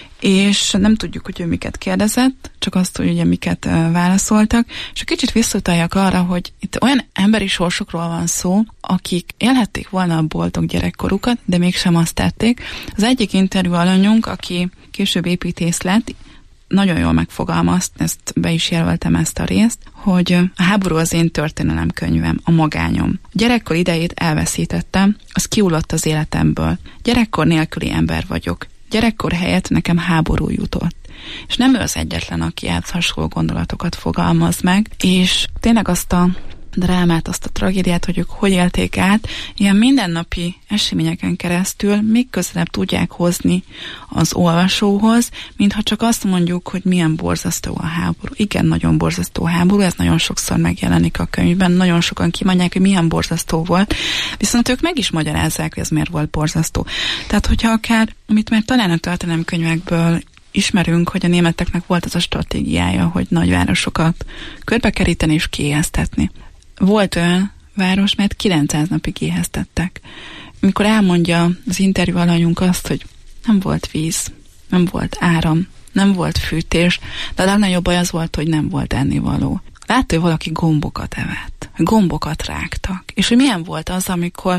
és nem tudjuk, hogy ő miket kérdezett, csak azt, hogy ugye miket uh, válaszoltak, és kicsit visszataljak arra, hogy itt olyan emberi sorsokról van szó, akik élhették volna a boldog gyerekkorukat, de mégsem azt tették. Az egyik interjú alanyunk, aki később építész lett, nagyon jól megfogalmazt, ezt be is jelöltem ezt a részt, hogy a háború az én történelemkönyvem, a magányom. A gyerekkor idejét elveszítettem, az kiullott az életemből. Gyerekkor nélküli ember vagyok. Gyerekkor helyett nekem háború jutott. És nem ő az egyetlen, aki ehhez hasonló gondolatokat fogalmaz meg, és tényleg azt a drámát, azt a tragédiát, hogy ők hogy élték át, ilyen mindennapi eseményeken keresztül még közelebb tudják hozni az olvasóhoz, mintha csak azt mondjuk, hogy milyen borzasztó a háború. Igen, nagyon borzasztó a háború, ez nagyon sokszor megjelenik a könyvben, nagyon sokan kimondják, hogy milyen borzasztó volt, viszont ők meg is magyarázzák, hogy ez miért volt borzasztó. Tehát, hogyha akár, amit már talán a történelemkönyvekből ismerünk, hogy a németeknek volt az a stratégiája, hogy nagyvárosokat körbekeríteni és kiéheztetni. Volt olyan város, mert kilencszáz napig éheztettek. Amikor elmondja az interjú alanyunk azt, hogy nem volt víz, nem volt áram, nem volt fűtés, de a legnagyobb baj az volt, hogy nem volt ennivaló. Látta, hogy valaki gombokat evett, gombokat rágtak. És hogy milyen volt az, amikor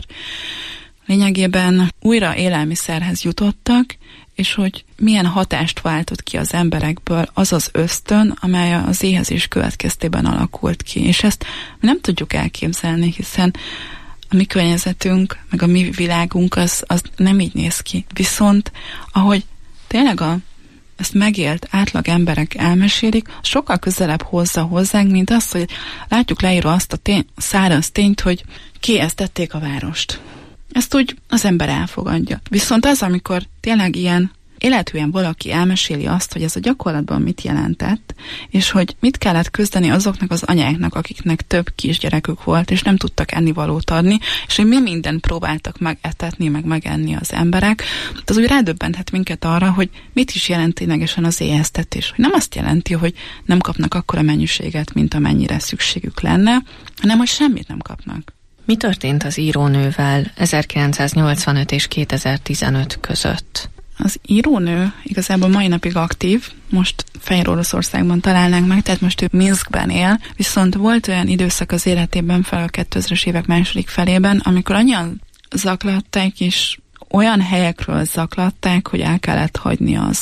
lényegében újra élelmiszerhez jutottak, és hogy milyen hatást váltott ki az emberekből az az ösztön, amely az éhezés következtében alakult ki. És ezt nem tudjuk elképzelni, hiszen a mi környezetünk, meg a mi világunk az, az nem így néz ki. Viszont ahogy tényleg a, ezt megélt átlag emberek elmesélik, sokkal közelebb hozza hozzánk, mint az, hogy látjuk leírva azt a tény, száraz tényt, hogy kiéheztették a várost. Ezt úgy az ember elfogadja. Viszont az, amikor tényleg ilyen élethűen valaki elmeséli azt, hogy ez a gyakorlatban mit jelentett, és hogy mit kellett küzdeni azoknak az anyáknak, akiknek több kisgyerekük volt, és nem tudtak ennivalót adni, és hogy mi mindent próbáltak megetetni, meg megenni az emberek, az úgy rádöbbenthet minket arra, hogy mit is jelent ténylegesen az éheztetés. Hogy nem azt jelenti, hogy nem kapnak akkora mennyiséget, mint amennyire szükségük lenne, hanem hogy semmit nem kapnak. Mi történt az írónővel ezerkilencszáznyolcvanöt és kétezer-tizenöt között? Az írónő igazából mai napig aktív, most Fehér Oroszországban találnánk meg, tehát most ő Minszkben él, viszont volt olyan időszak az életében fel a kétezres évek második felében, amikor annyian zaklatták, és olyan helyekről zaklatták, hogy el kellett hagyni az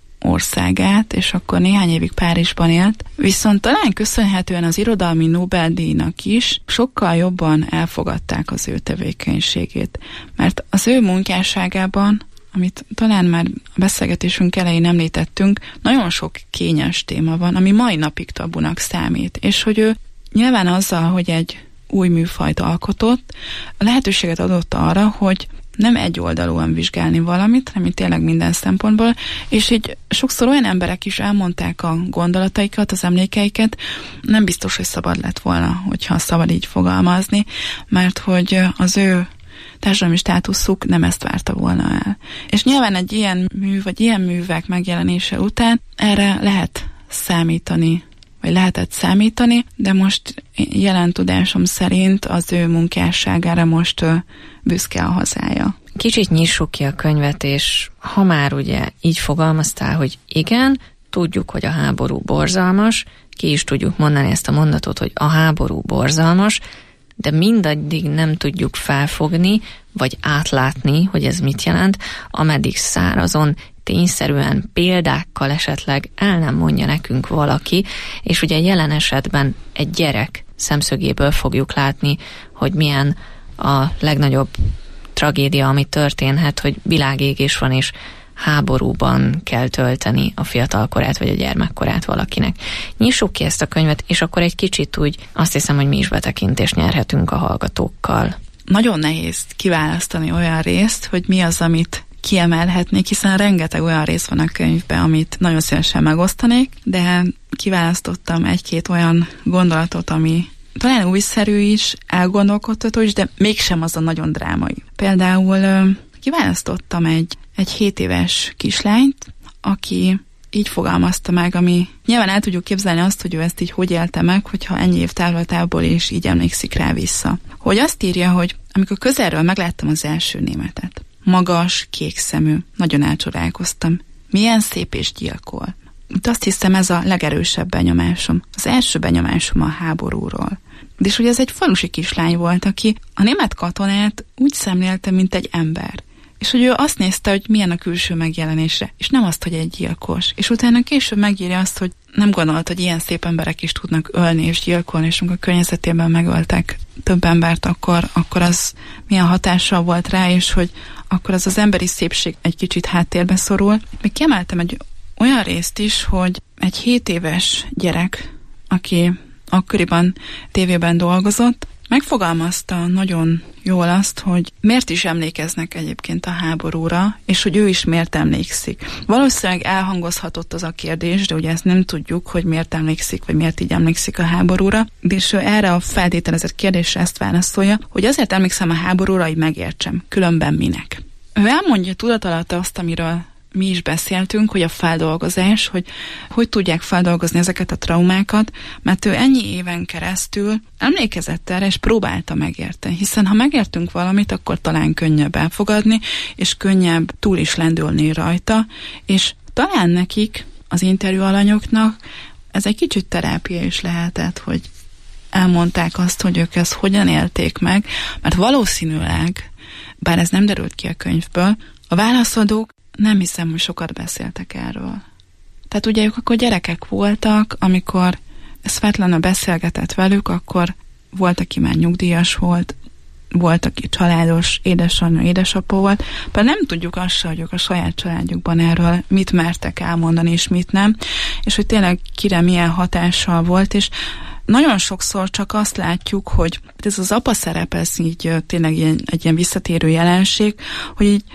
országát, és akkor néhány évig Párizsban élt. Viszont talán köszönhetően az irodalmi Nobel-díjnak is sokkal jobban elfogadták az ő tevékenységét. Mert az ő munkásságában, amit talán már a beszélgetésünk elején említettünk, nagyon sok kényes téma van, ami mai napig tabunak számít. És hogy ő nyilván azzal, hogy egy új műfajt alkotott, lehetőséget adott arra, hogy nem egyoldalúan vizsgálni valamit, hanem tényleg minden szempontból, és így sokszor olyan emberek is elmondták a gondolataikat, az emlékeiket, nem biztos, hogy szabad lett volna, hogyha szabad így fogalmazni, mert hogy az ő társadalmi státuszuk nem ezt várta volna el. És nyilván egy ilyen mű, vagy ilyen művek megjelenése után erre lehet számítani, vagy lehetett számítani, de most jelen tudásom szerint az ő munkásságára most büszke a hazája. Kicsit nyissuk ki a könyvet, és ha már ugye így fogalmaztál, hogy igen, tudjuk, hogy a háború borzalmas, ki is tudjuk mondani ezt a mondatot, hogy a háború borzalmas, de mindaddig nem tudjuk felfogni, vagy átlátni, hogy ez mit jelent, ameddig szárazon, tényszerűen példákkal esetleg el nem mondja nekünk valaki, és ugye jelen esetben egy gyerek szemszögéből fogjuk látni, hogy milyen a legnagyobb tragédia, ami történhet, hogy világégés van, és háborúban kell tölteni a fiatalkorát, vagy a gyermekkorát valakinek. Nyissuk ki ezt a könyvet, és akkor egy kicsit úgy azt hiszem, hogy mi is betekintést nyerhetünk a hallgatókkal. Nagyon nehéz kiválasztani olyan részt, hogy mi az, amit kiemelhetnék, hiszen rengeteg olyan rész van a könyvben, amit nagyon szívesen megosztanék, de kiválasztottam egy-két olyan gondolatot, ami talán újszerű is, elgondolkodtató is, de mégsem az a nagyon drámai. Például kiválasztottam egy, egy hét éves kislányt, aki így fogalmazta meg, ami nyilván el tudjuk képzelni azt, hogy ő ezt így hogy élte meg, hogyha ennyi év távlatából és így emlékszik rá vissza. Hogy azt írja, hogy amikor közelről megláttam az első németet, magas, kék szemű, nagyon elcsodálkoztam. Milyen szép és gyilkol. De azt hiszem, ez a legerősebb benyomásom. Az első benyomásom a háborúról. De és hogy ez egy falusi kislány volt, aki a német katonát úgy szemlélte, mint egy ember. És hogy ő azt nézte, hogy milyen a külső megjelenése, és nem azt, hogy egy gyilkos. És utána később megírja azt, hogy nem gondolt, hogy ilyen szép emberek is tudnak ölni és gyilkolni, és amikor a környezetében megöltek több embert, akkor, akkor az milyen hatással volt rá, és hogy akkor az az emberi szépség egy kicsit háttérbe szorul. Még kiemeltem egy olyan részt is, hogy egy hét éves gyerek, aki akkoriban tévében dolgozott, megfogalmazta nagyon jól azt, hogy miért is emlékeznek egyébként a háborúra, és hogy ő is miért emlékszik. Valószínűleg elhangozhatott az a kérdés, de ugye ezt nem tudjuk, hogy miért emlékszik, vagy miért így emlékszik a háborúra, és ő erre a feltételezett kérdésre ezt válaszolja, hogy azért emlékszem a háborúra, hogy megértsem, különben minek. Ő elmondja tudatalatt azt, amiről mi is beszéltünk, hogy a feldolgozás, hogy hogy tudják feldolgozni ezeket a traumákat, mert ő ennyi éven keresztül emlékezett erre, és próbálta megérteni. Hiszen ha megértünk valamit, akkor talán könnyebb elfogadni, és könnyebb túl is lendülni rajta, és talán nekik, az interjú alanyoknak ez egy kicsit terápia is lehetett, hogy elmondták azt, hogy ők ezt hogyan élték meg, mert valószínűleg, bár ez nem derült ki a könyvből, a válaszadók nem hiszem, hogy sokat beszéltek erről. Tehát ugye ők akkor gyerekek voltak, amikor Svetlana beszélgetett velük, akkor volt, aki már nyugdíjas volt, volt, aki családos, édesanyja, édesapa volt. Bár nem tudjuk azt se, hogy ők a saját családjukban erről mit mertek elmondani, és mit nem, és hogy tényleg kire milyen hatással volt, és nagyon sokszor csak azt látjuk, hogy ez az apa szerep, ez így tényleg ilyen, egy ilyen visszatérő jelenség, hogy így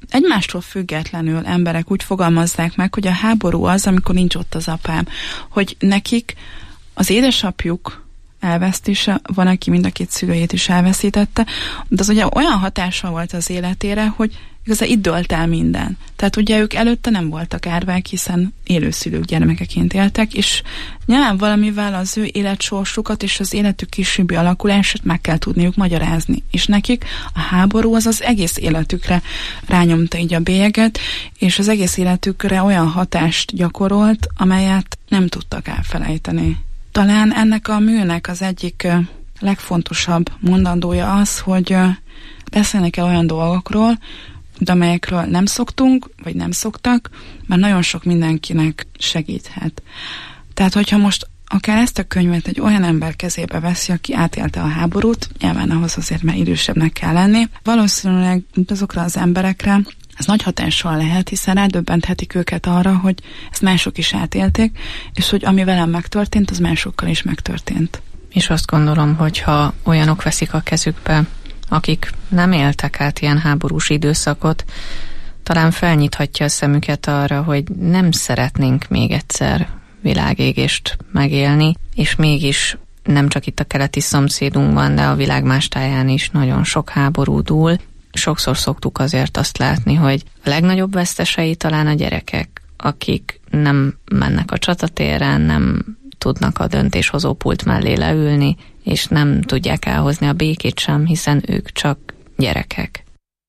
egymástól függetlenül emberek úgy fogalmazzák meg, hogy a háború az, amikor nincs ott az apám. Hogy nekik az édesapjuk elvesztése, van, aki mind a két szülőjét is elveszítette, de az ugye olyan hatással volt az életére, hogy igazán itt dőlt el minden. Tehát ugye ők előtte nem voltak árvák, hiszen élőszülők gyermekeként éltek, és nyilván valamivel az ő életsorsukat és az életük későbbi alakulását meg kell tudniuk magyarázni. És nekik a háború az az egész életükre rányomta így a bélyeget, és az egész életükre olyan hatást gyakorolt, amelyet nem tudtak elfelejteni. Talán ennek a műnek az egyik legfontosabb mondandója az, hogy beszélni kell olyan dolgokról, de amelyekről nem szoktunk, vagy nem szoktak, mert nagyon sok mindenkinek segíthet. Tehát, hogyha most akár ezt a könyvet egy olyan ember kezébe veszi, aki átélte a háborút, nyilván ahhoz azért már idősebbnek kell lenni, valószínűleg azokra az emberekre ez nagy hatással lehet, hiszen rádöbbenthetik őket arra, hogy ezt mások is átélték, és hogy ami velem megtörtént, az másokkal is megtörtént. És azt gondolom, hogy ha olyanok veszik a kezükbe, akik nem éltek át ilyen háborús időszakot, talán felnyithatja a szemüket arra, hogy nem szeretnénk még egyszer világégést megélni, és mégis nem csak itt a keleti szomszédunkban, de a világ más táján is nagyon sok háború dúl. Sokszor szoktuk azért azt látni, hogy a legnagyobb vesztesei talán a gyerekek, akik nem mennek a csatatéren, nem tudnak a döntéshozó pult mellé leülni, és nem tudják elhozni a békét sem, hiszen ők csak gyerekek.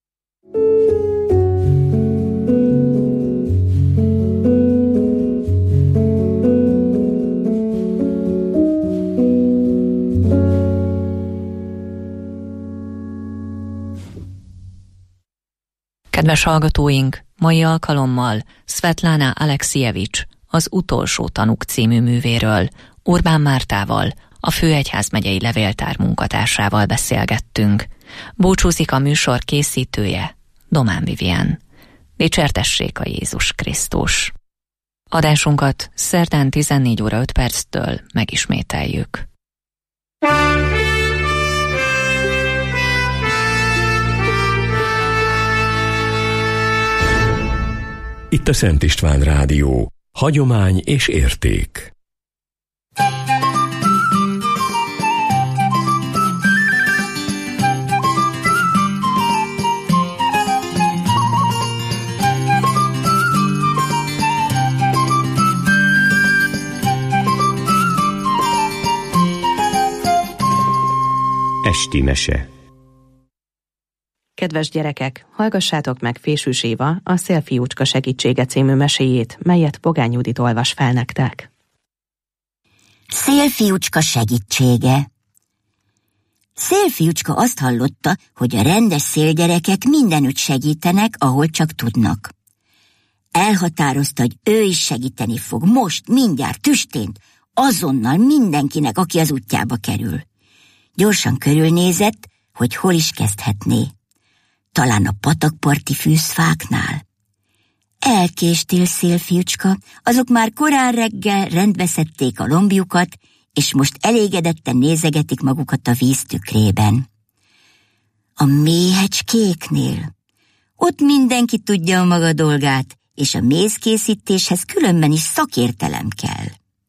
Kedves hallgatóink, mai alkalommal Svetlana Alexijevics, Az utolsó tanúk című művéről, Orbán Mártával, a Főegyházmegyei Levéltár munkatársával beszélgettünk. Búcsúzik a műsor készítője, Domán Vivien. Dicsértessék a Jézus Krisztus. Adásunkat szerdán tizennégy óra öt perctől megismételjük. Itt a Szent István Rádió. Hagyomány és érték. Esti mese. Kedves gyerekek, hallgassátok meg Fésűs Éva a Szélfiúcska segítsége című meséjét, melyet Pogány Judit olvas fel nektek. Szélfiúcska segítsége. Szélfiúcska azt hallotta, hogy a rendes szélgyerekek mindenütt segítenek, ahol csak tudnak. Elhatározta, hogy ő is segíteni fog, most, mindjárt, tüstént, azonnal mindenkinek, aki az útjába kerül. Gyorsan körülnézett, hogy hol is kezdhetné. Talán a patakparti fűzfáknál. Elkéstél, Szélfiúcska, azok már korán reggel rendbe szedték a lombjukat, és most elégedetten nézegetik magukat a víz tükrében. A méhecskéknél. Ott mindenki tudja a maga dolgát, és a mézkészítéshez különben is szakértelem kell.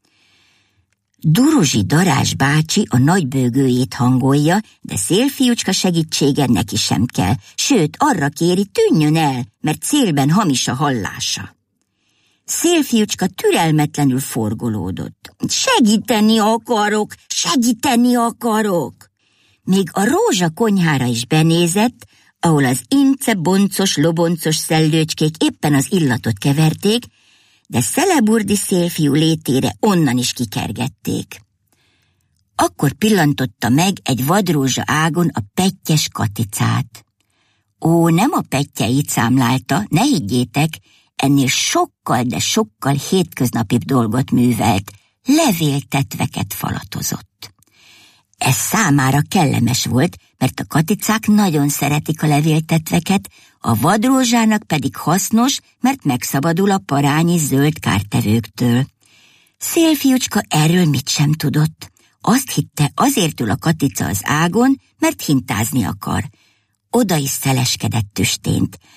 Duruzsi Darázs bácsi a nagybőgőjét hangolja, de Szélfiúcska segítsége neki sem kell, sőt, arra kéri, tűnjön el, mert célben hamis a hallása. Szélfiúcska türelmetlenül forgolódott. Segíteni akarok, segíteni akarok! Még a rózsa konyhára is benézett, ahol az ince boncos, loboncos szellőcskék éppen az illatot keverték, de Szeleburdi szélfiú létére onnan is kikergették. Akkor pillantotta meg egy vadrózsa ágon a pettyes Katicát. Ó, nem a pettyeit számlálta, ne higgyétek, ennél sokkal, de sokkal hétköznapibb dolgot művelt, levéltetveket falatozott. Ez számára kellemes volt, mert a Katicák nagyon szeretik a levéltetveket, a vadrózsának pedig hasznos, mert megszabadul a parányi zöld kártevőktől. Szélfiúcska erről mit sem tudott. Azt hitte, azért ül a Katica az ágon, mert hintázni akar. Oda is szeleskedett tüstént.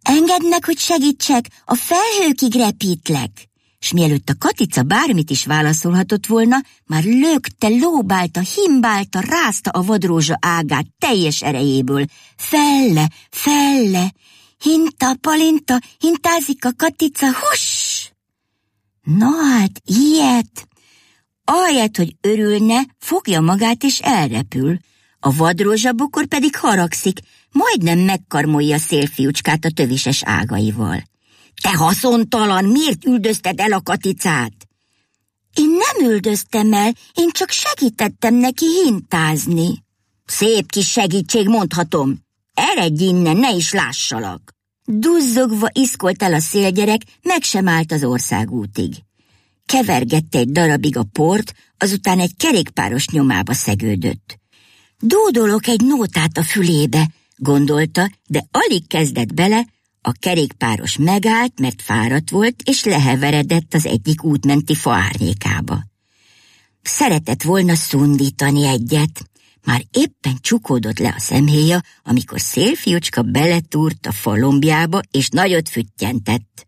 Engedd meg, hogy segítsek, a felhőkig repítlek. S mielőtt a Katica bármit is válaszolhatott volna, már lökte, lóbálta, himbálta, rázta a vadrózsa ágát teljes erejéből. Felle, felle, hinta, palinta, hintázik a Katica, huss! Na hát, ilyet! Ahelyett, hogy örülne, fogja magát és elrepül. A vadrózsabokor pedig haragszik, majdnem megkarmolja szélfiúcskát a tövises ágaival. Te haszontalan, miért üldözted el a Katicát? Én nem üldöztem el, én csak segítettem neki hintázni. Szép kis segítség, mondhatom. Eredj innen, ne is lássalak. Duzzogva iszkolt el a szélgyerek, meg sem állt az országútig. Kevergette egy darabig a port, azután egy kerékpáros nyomába szegődött. Dúdolok egy nótát a fülébe, gondolta, de alig kezdett bele, a kerékpáros megállt, mert fáradt volt, és leheveredett az egyik útmenti fa árnyékába. Szeretett volna szundítani egyet. Már éppen csukódott le a szemhéja, amikor szélfiúcska beletúrt a fa lombjába, és nagyot füttyentett.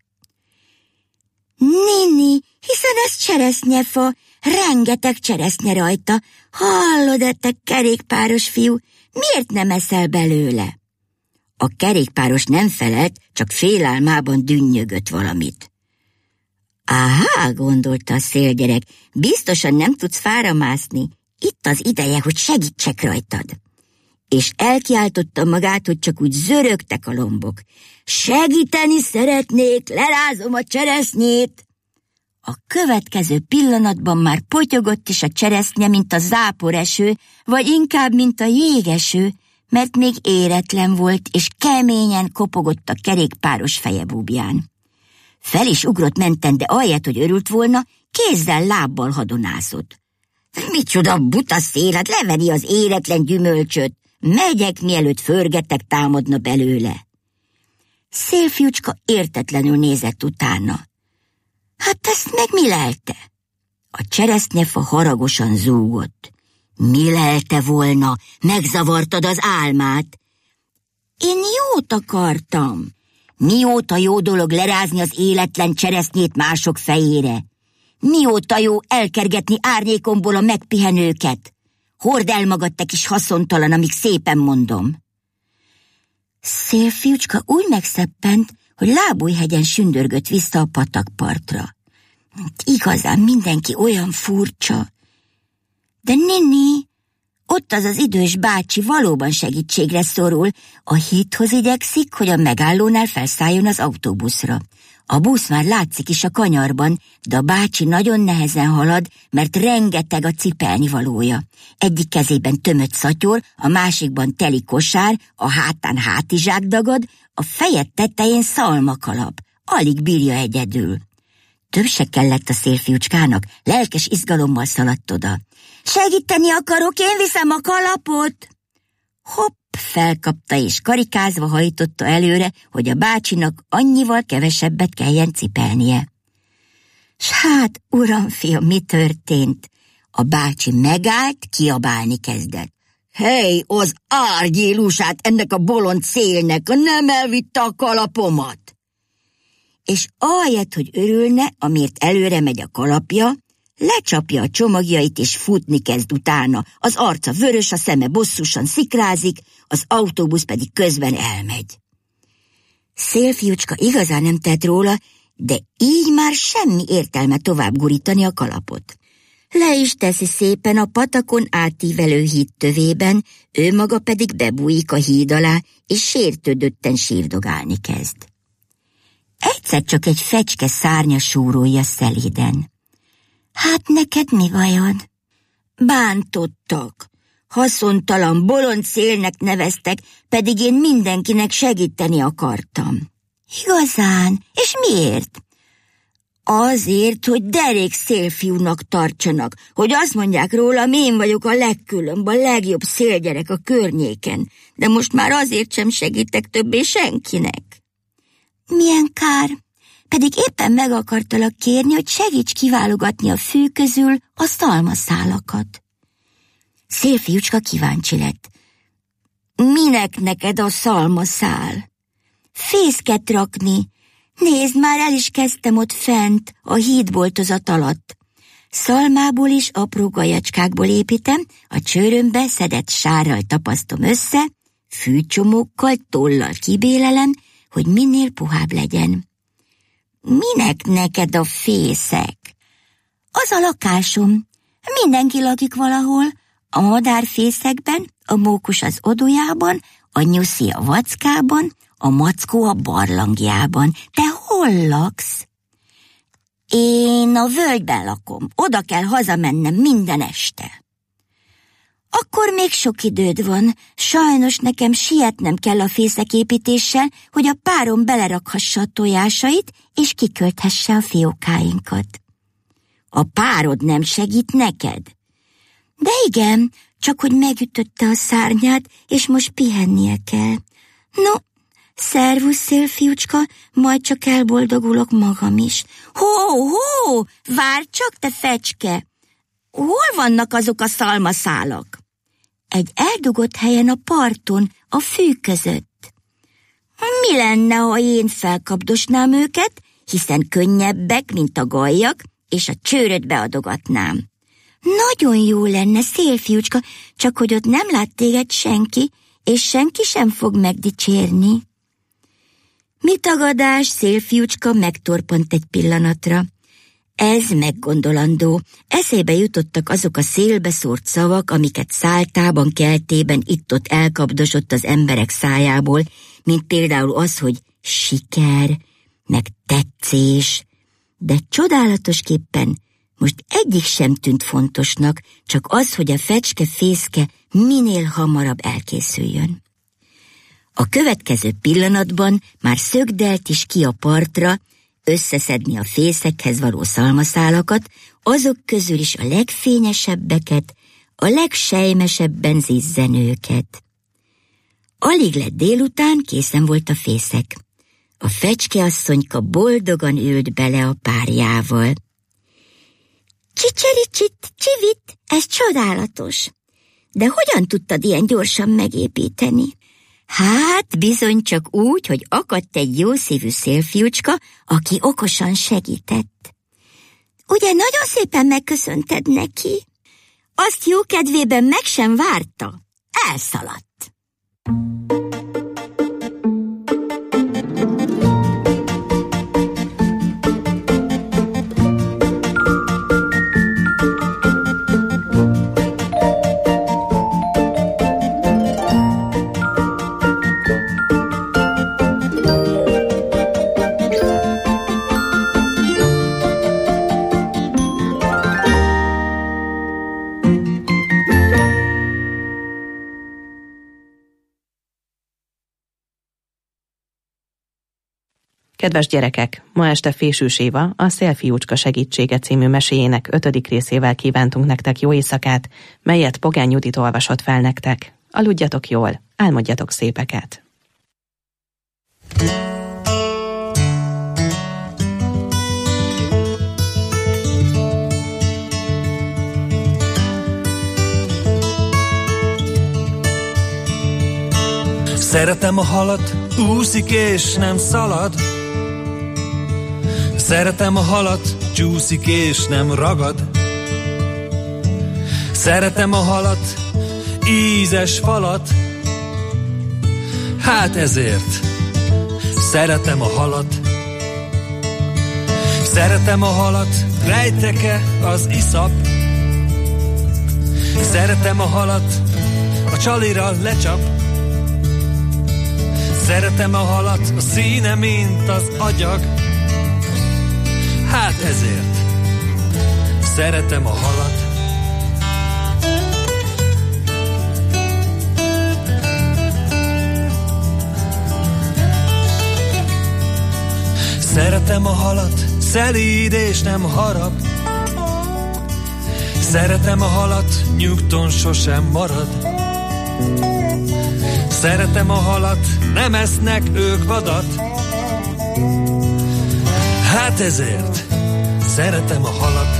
Nini, hiszen ez cseresznyefa, rengeteg cseresznye rajta. Hallod-e, te kerékpáros fiú, miért nem eszel belőle? A kerékpáros nem felelt, csak félálmában dünnyögött valamit. Áhá, gondolta a szélgyerek, biztosan nem tudsz fára mászni. Itt az ideje, hogy segítsek rajtad. És elkiáltotta magát, hogy csak úgy zörögtek a lombok. Segíteni szeretnék, lerázom a cseresznyét. A következő pillanatban már potyogott is a cseresznye, mint a záporeső, vagy inkább, mint a jégeső, mert még éretlen volt, és keményen kopogott a kerékpáros fejebúbján. Fel is ugrott menten, de ahelyett, hogy örült volna, kézzel, lábbal hadonászott. Micsoda buta szélet, leveri az éretlen gyümölcsöt, megyek, mielőtt förgetek támadna belőle. Szélfiúcska értetlenül nézett utána. Hát ezt meg mi lelte? A cseresznyefa haragosan zúgott. Mi lelte volna? Megzavartad az álmát. Én jót akartam. Mióta jó dolog lerázni az életlen cseresznyét mások fejére? Mióta jó elkergetni árnyékomból a megpihenőket? Hord el magad, te kis haszontalan, amíg szépen mondom. Szélfiúcska úgy megszeppent, hogy lábújhegyen sündörgött vissza a patakpartra. Igazán mindenki olyan furcsa. De Nini, ott az az idős bácsi valóban segítségre szorul, a hídhoz igyekszik, hogy a megállónál felszálljon az autóbuszra. A busz már látszik is a kanyarban, de a bácsi nagyon nehezen halad, mert rengeteg a cipelnivalója. Egyik kezében tömött szatyor, a másikban teli kosár, a hátán hátizsák dagad, a feje tetején szalmakalap. Alig bírja egyedül. Több se kellett a szélfiúcskának, lelkes izgalommal szaladt oda. Segíteni akarok, én viszem a kalapot! Hopp, felkapta és karikázva hajtotta előre, hogy a bácsinak annyival kevesebbet kelljen cipelnie. S hát, uram, fiam, mi történt? A bácsi megállt, kiabálni kezdett. Hely, az árgyélusát ennek a bolond szélnek, nem elvitte a kalapomat! És ahelyett, hogy örülne, amért előre megy a kalapja, lecsapja a csomagjait és futni kezd utána. Az arca vörös, a szeme bosszusan szikrázik, az autóbusz pedig közben elmegy. Szélfiúcska igazán nem tett róla, de így már semmi értelme tovább gurítani a kalapot. Le is teszi szépen a patakon átívelő híd tövében, ő maga pedig bebújik a híd alá, és sértődötten sírdogálni kezd. Egyszer csak egy fecske szárnya súrolja szelíden. Hát neked mi bajod? Bántottak. Haszontalan, bolond szélnek neveztek, pedig én mindenkinek segíteni akartam. Igazán? És miért? Azért, hogy derék szélfiúnak tartsanak, hogy azt mondják rólam, én vagyok a legkülönbb, a legjobb szélgyerek a környéken, de most már azért sem segítek többé senkinek. Milyen kár, pedig éppen meg akartalak kérni, hogy segíts kiválogatni a fű közül a szalmaszálakat. Szélfiúcska kíváncsi lett. Minek neked a szalmaszál? fészket rakni. Nézd, már el is kezdtem ott fent, a hídboltozat alatt. Szalmából és apró gajacskákból építem, a csőrömbe szedett sárral tapasztom össze, fűcsomókkal, tollal kibélelem, hogy minél puhább legyen. Minek neked a fészek? Az a lakásom. Mindenki lakik valahol, a madárfészekben, a mókus az odójában, a nyuszi a vackában, a mackó a barlangjában. Te hol laksz? Én a völgyben lakom, oda kell hazamennem minden este. Akkor még sok időd van, sajnos nekem sietnem kell a fészeképítéssel, hogy a párom belerakhassa a tojásait, és kikölthesse a fiókáinkat. A párod nem segít neked? De igen, csak hogy megütötte a szárnyát, és most pihennie kell. No, szervusz, szélfiúcska, majd csak elboldogulok magam is. Hó, hó, várj csak, te fecske! Hol vannak azok a szalmaszálak? Egy eldugott helyen a parton, a fű között. Mi lenne, ha én felkapdosnám őket, hiszen könnyebbek, mint a gajjak, és a csőröt beadogatnám. Nagyon jó lenne, szélfiúcska, csak hogy ott nem lát téged senki, és senki sem fog megdicsérni. Mi tagadás, szélfiúcska megtorpant egy pillanatra. Ez meggondolandó. Eszébe jutottak azok a szélbeszórt szavak, amiket száltában, keltében itt-ott elkapdosott az emberek szájából, mint például az, hogy siker, meg tetszés, de csodálatosképpen most egyik sem tűnt fontosnak, csak az, hogy a fecske fészke minél hamarabb elkészüljön. A következő pillanatban már szögdelt is ki a partra, összeszedni a fészekhez való szalmaszálakat, azok közül is a legfényesebbeket, a legsejmesebben zizzenőket. Alig lett délután, készen volt a fészek. A fecskeasszonyka boldogan ült bele a párjával. Csicsericsit, csivit, ez csodálatos. De hogyan tudtad ilyen gyorsan megépíteni? Hát, bizony csak úgy, hogy akadt egy jó szívű szélfiúcska, aki okosan segített. Ugye nagyon szépen megköszönted neki? Azt jó kedvében meg sem várta. Elszaladt. Kedves gyerekek, ma este Fésűs Éva, a Szélfiúcska segítsége című meséjének ötödik részével kívántunk nektek jó éjszakát, melyet Pogány Judit olvasott fel nektek. Aludjatok jól, álmodjatok szépeket! Szeretem a halat, úszik és nem szalad. Szeretem a halat, csúszik és nem ragad. Szeretem a halat, ízes falat. Hát ezért szeretem a halat. Szeretem a halat, rejteke az iszap. Szeretem a halat, a csalira lecsap. Szeretem a halat, a színe, mint az agyag. Hát ezért szeretem a halat. Szeretem a halat, szelíd és nem harap. Szeretem a halat, nyugton sosem marad. Szeretem a halat, nem esznek ők vadat. Hát ezért szeretem a halat.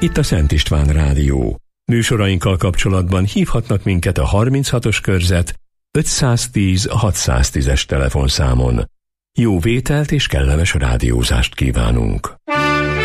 itt a Szent István Rádió. Műsorainkkal kapcsolatban hívhatnak minket a harminchatos körzet ötszáztíz hatszáztízes telefonszámon. Jó vételt és kellemes rádiózást kívánunk!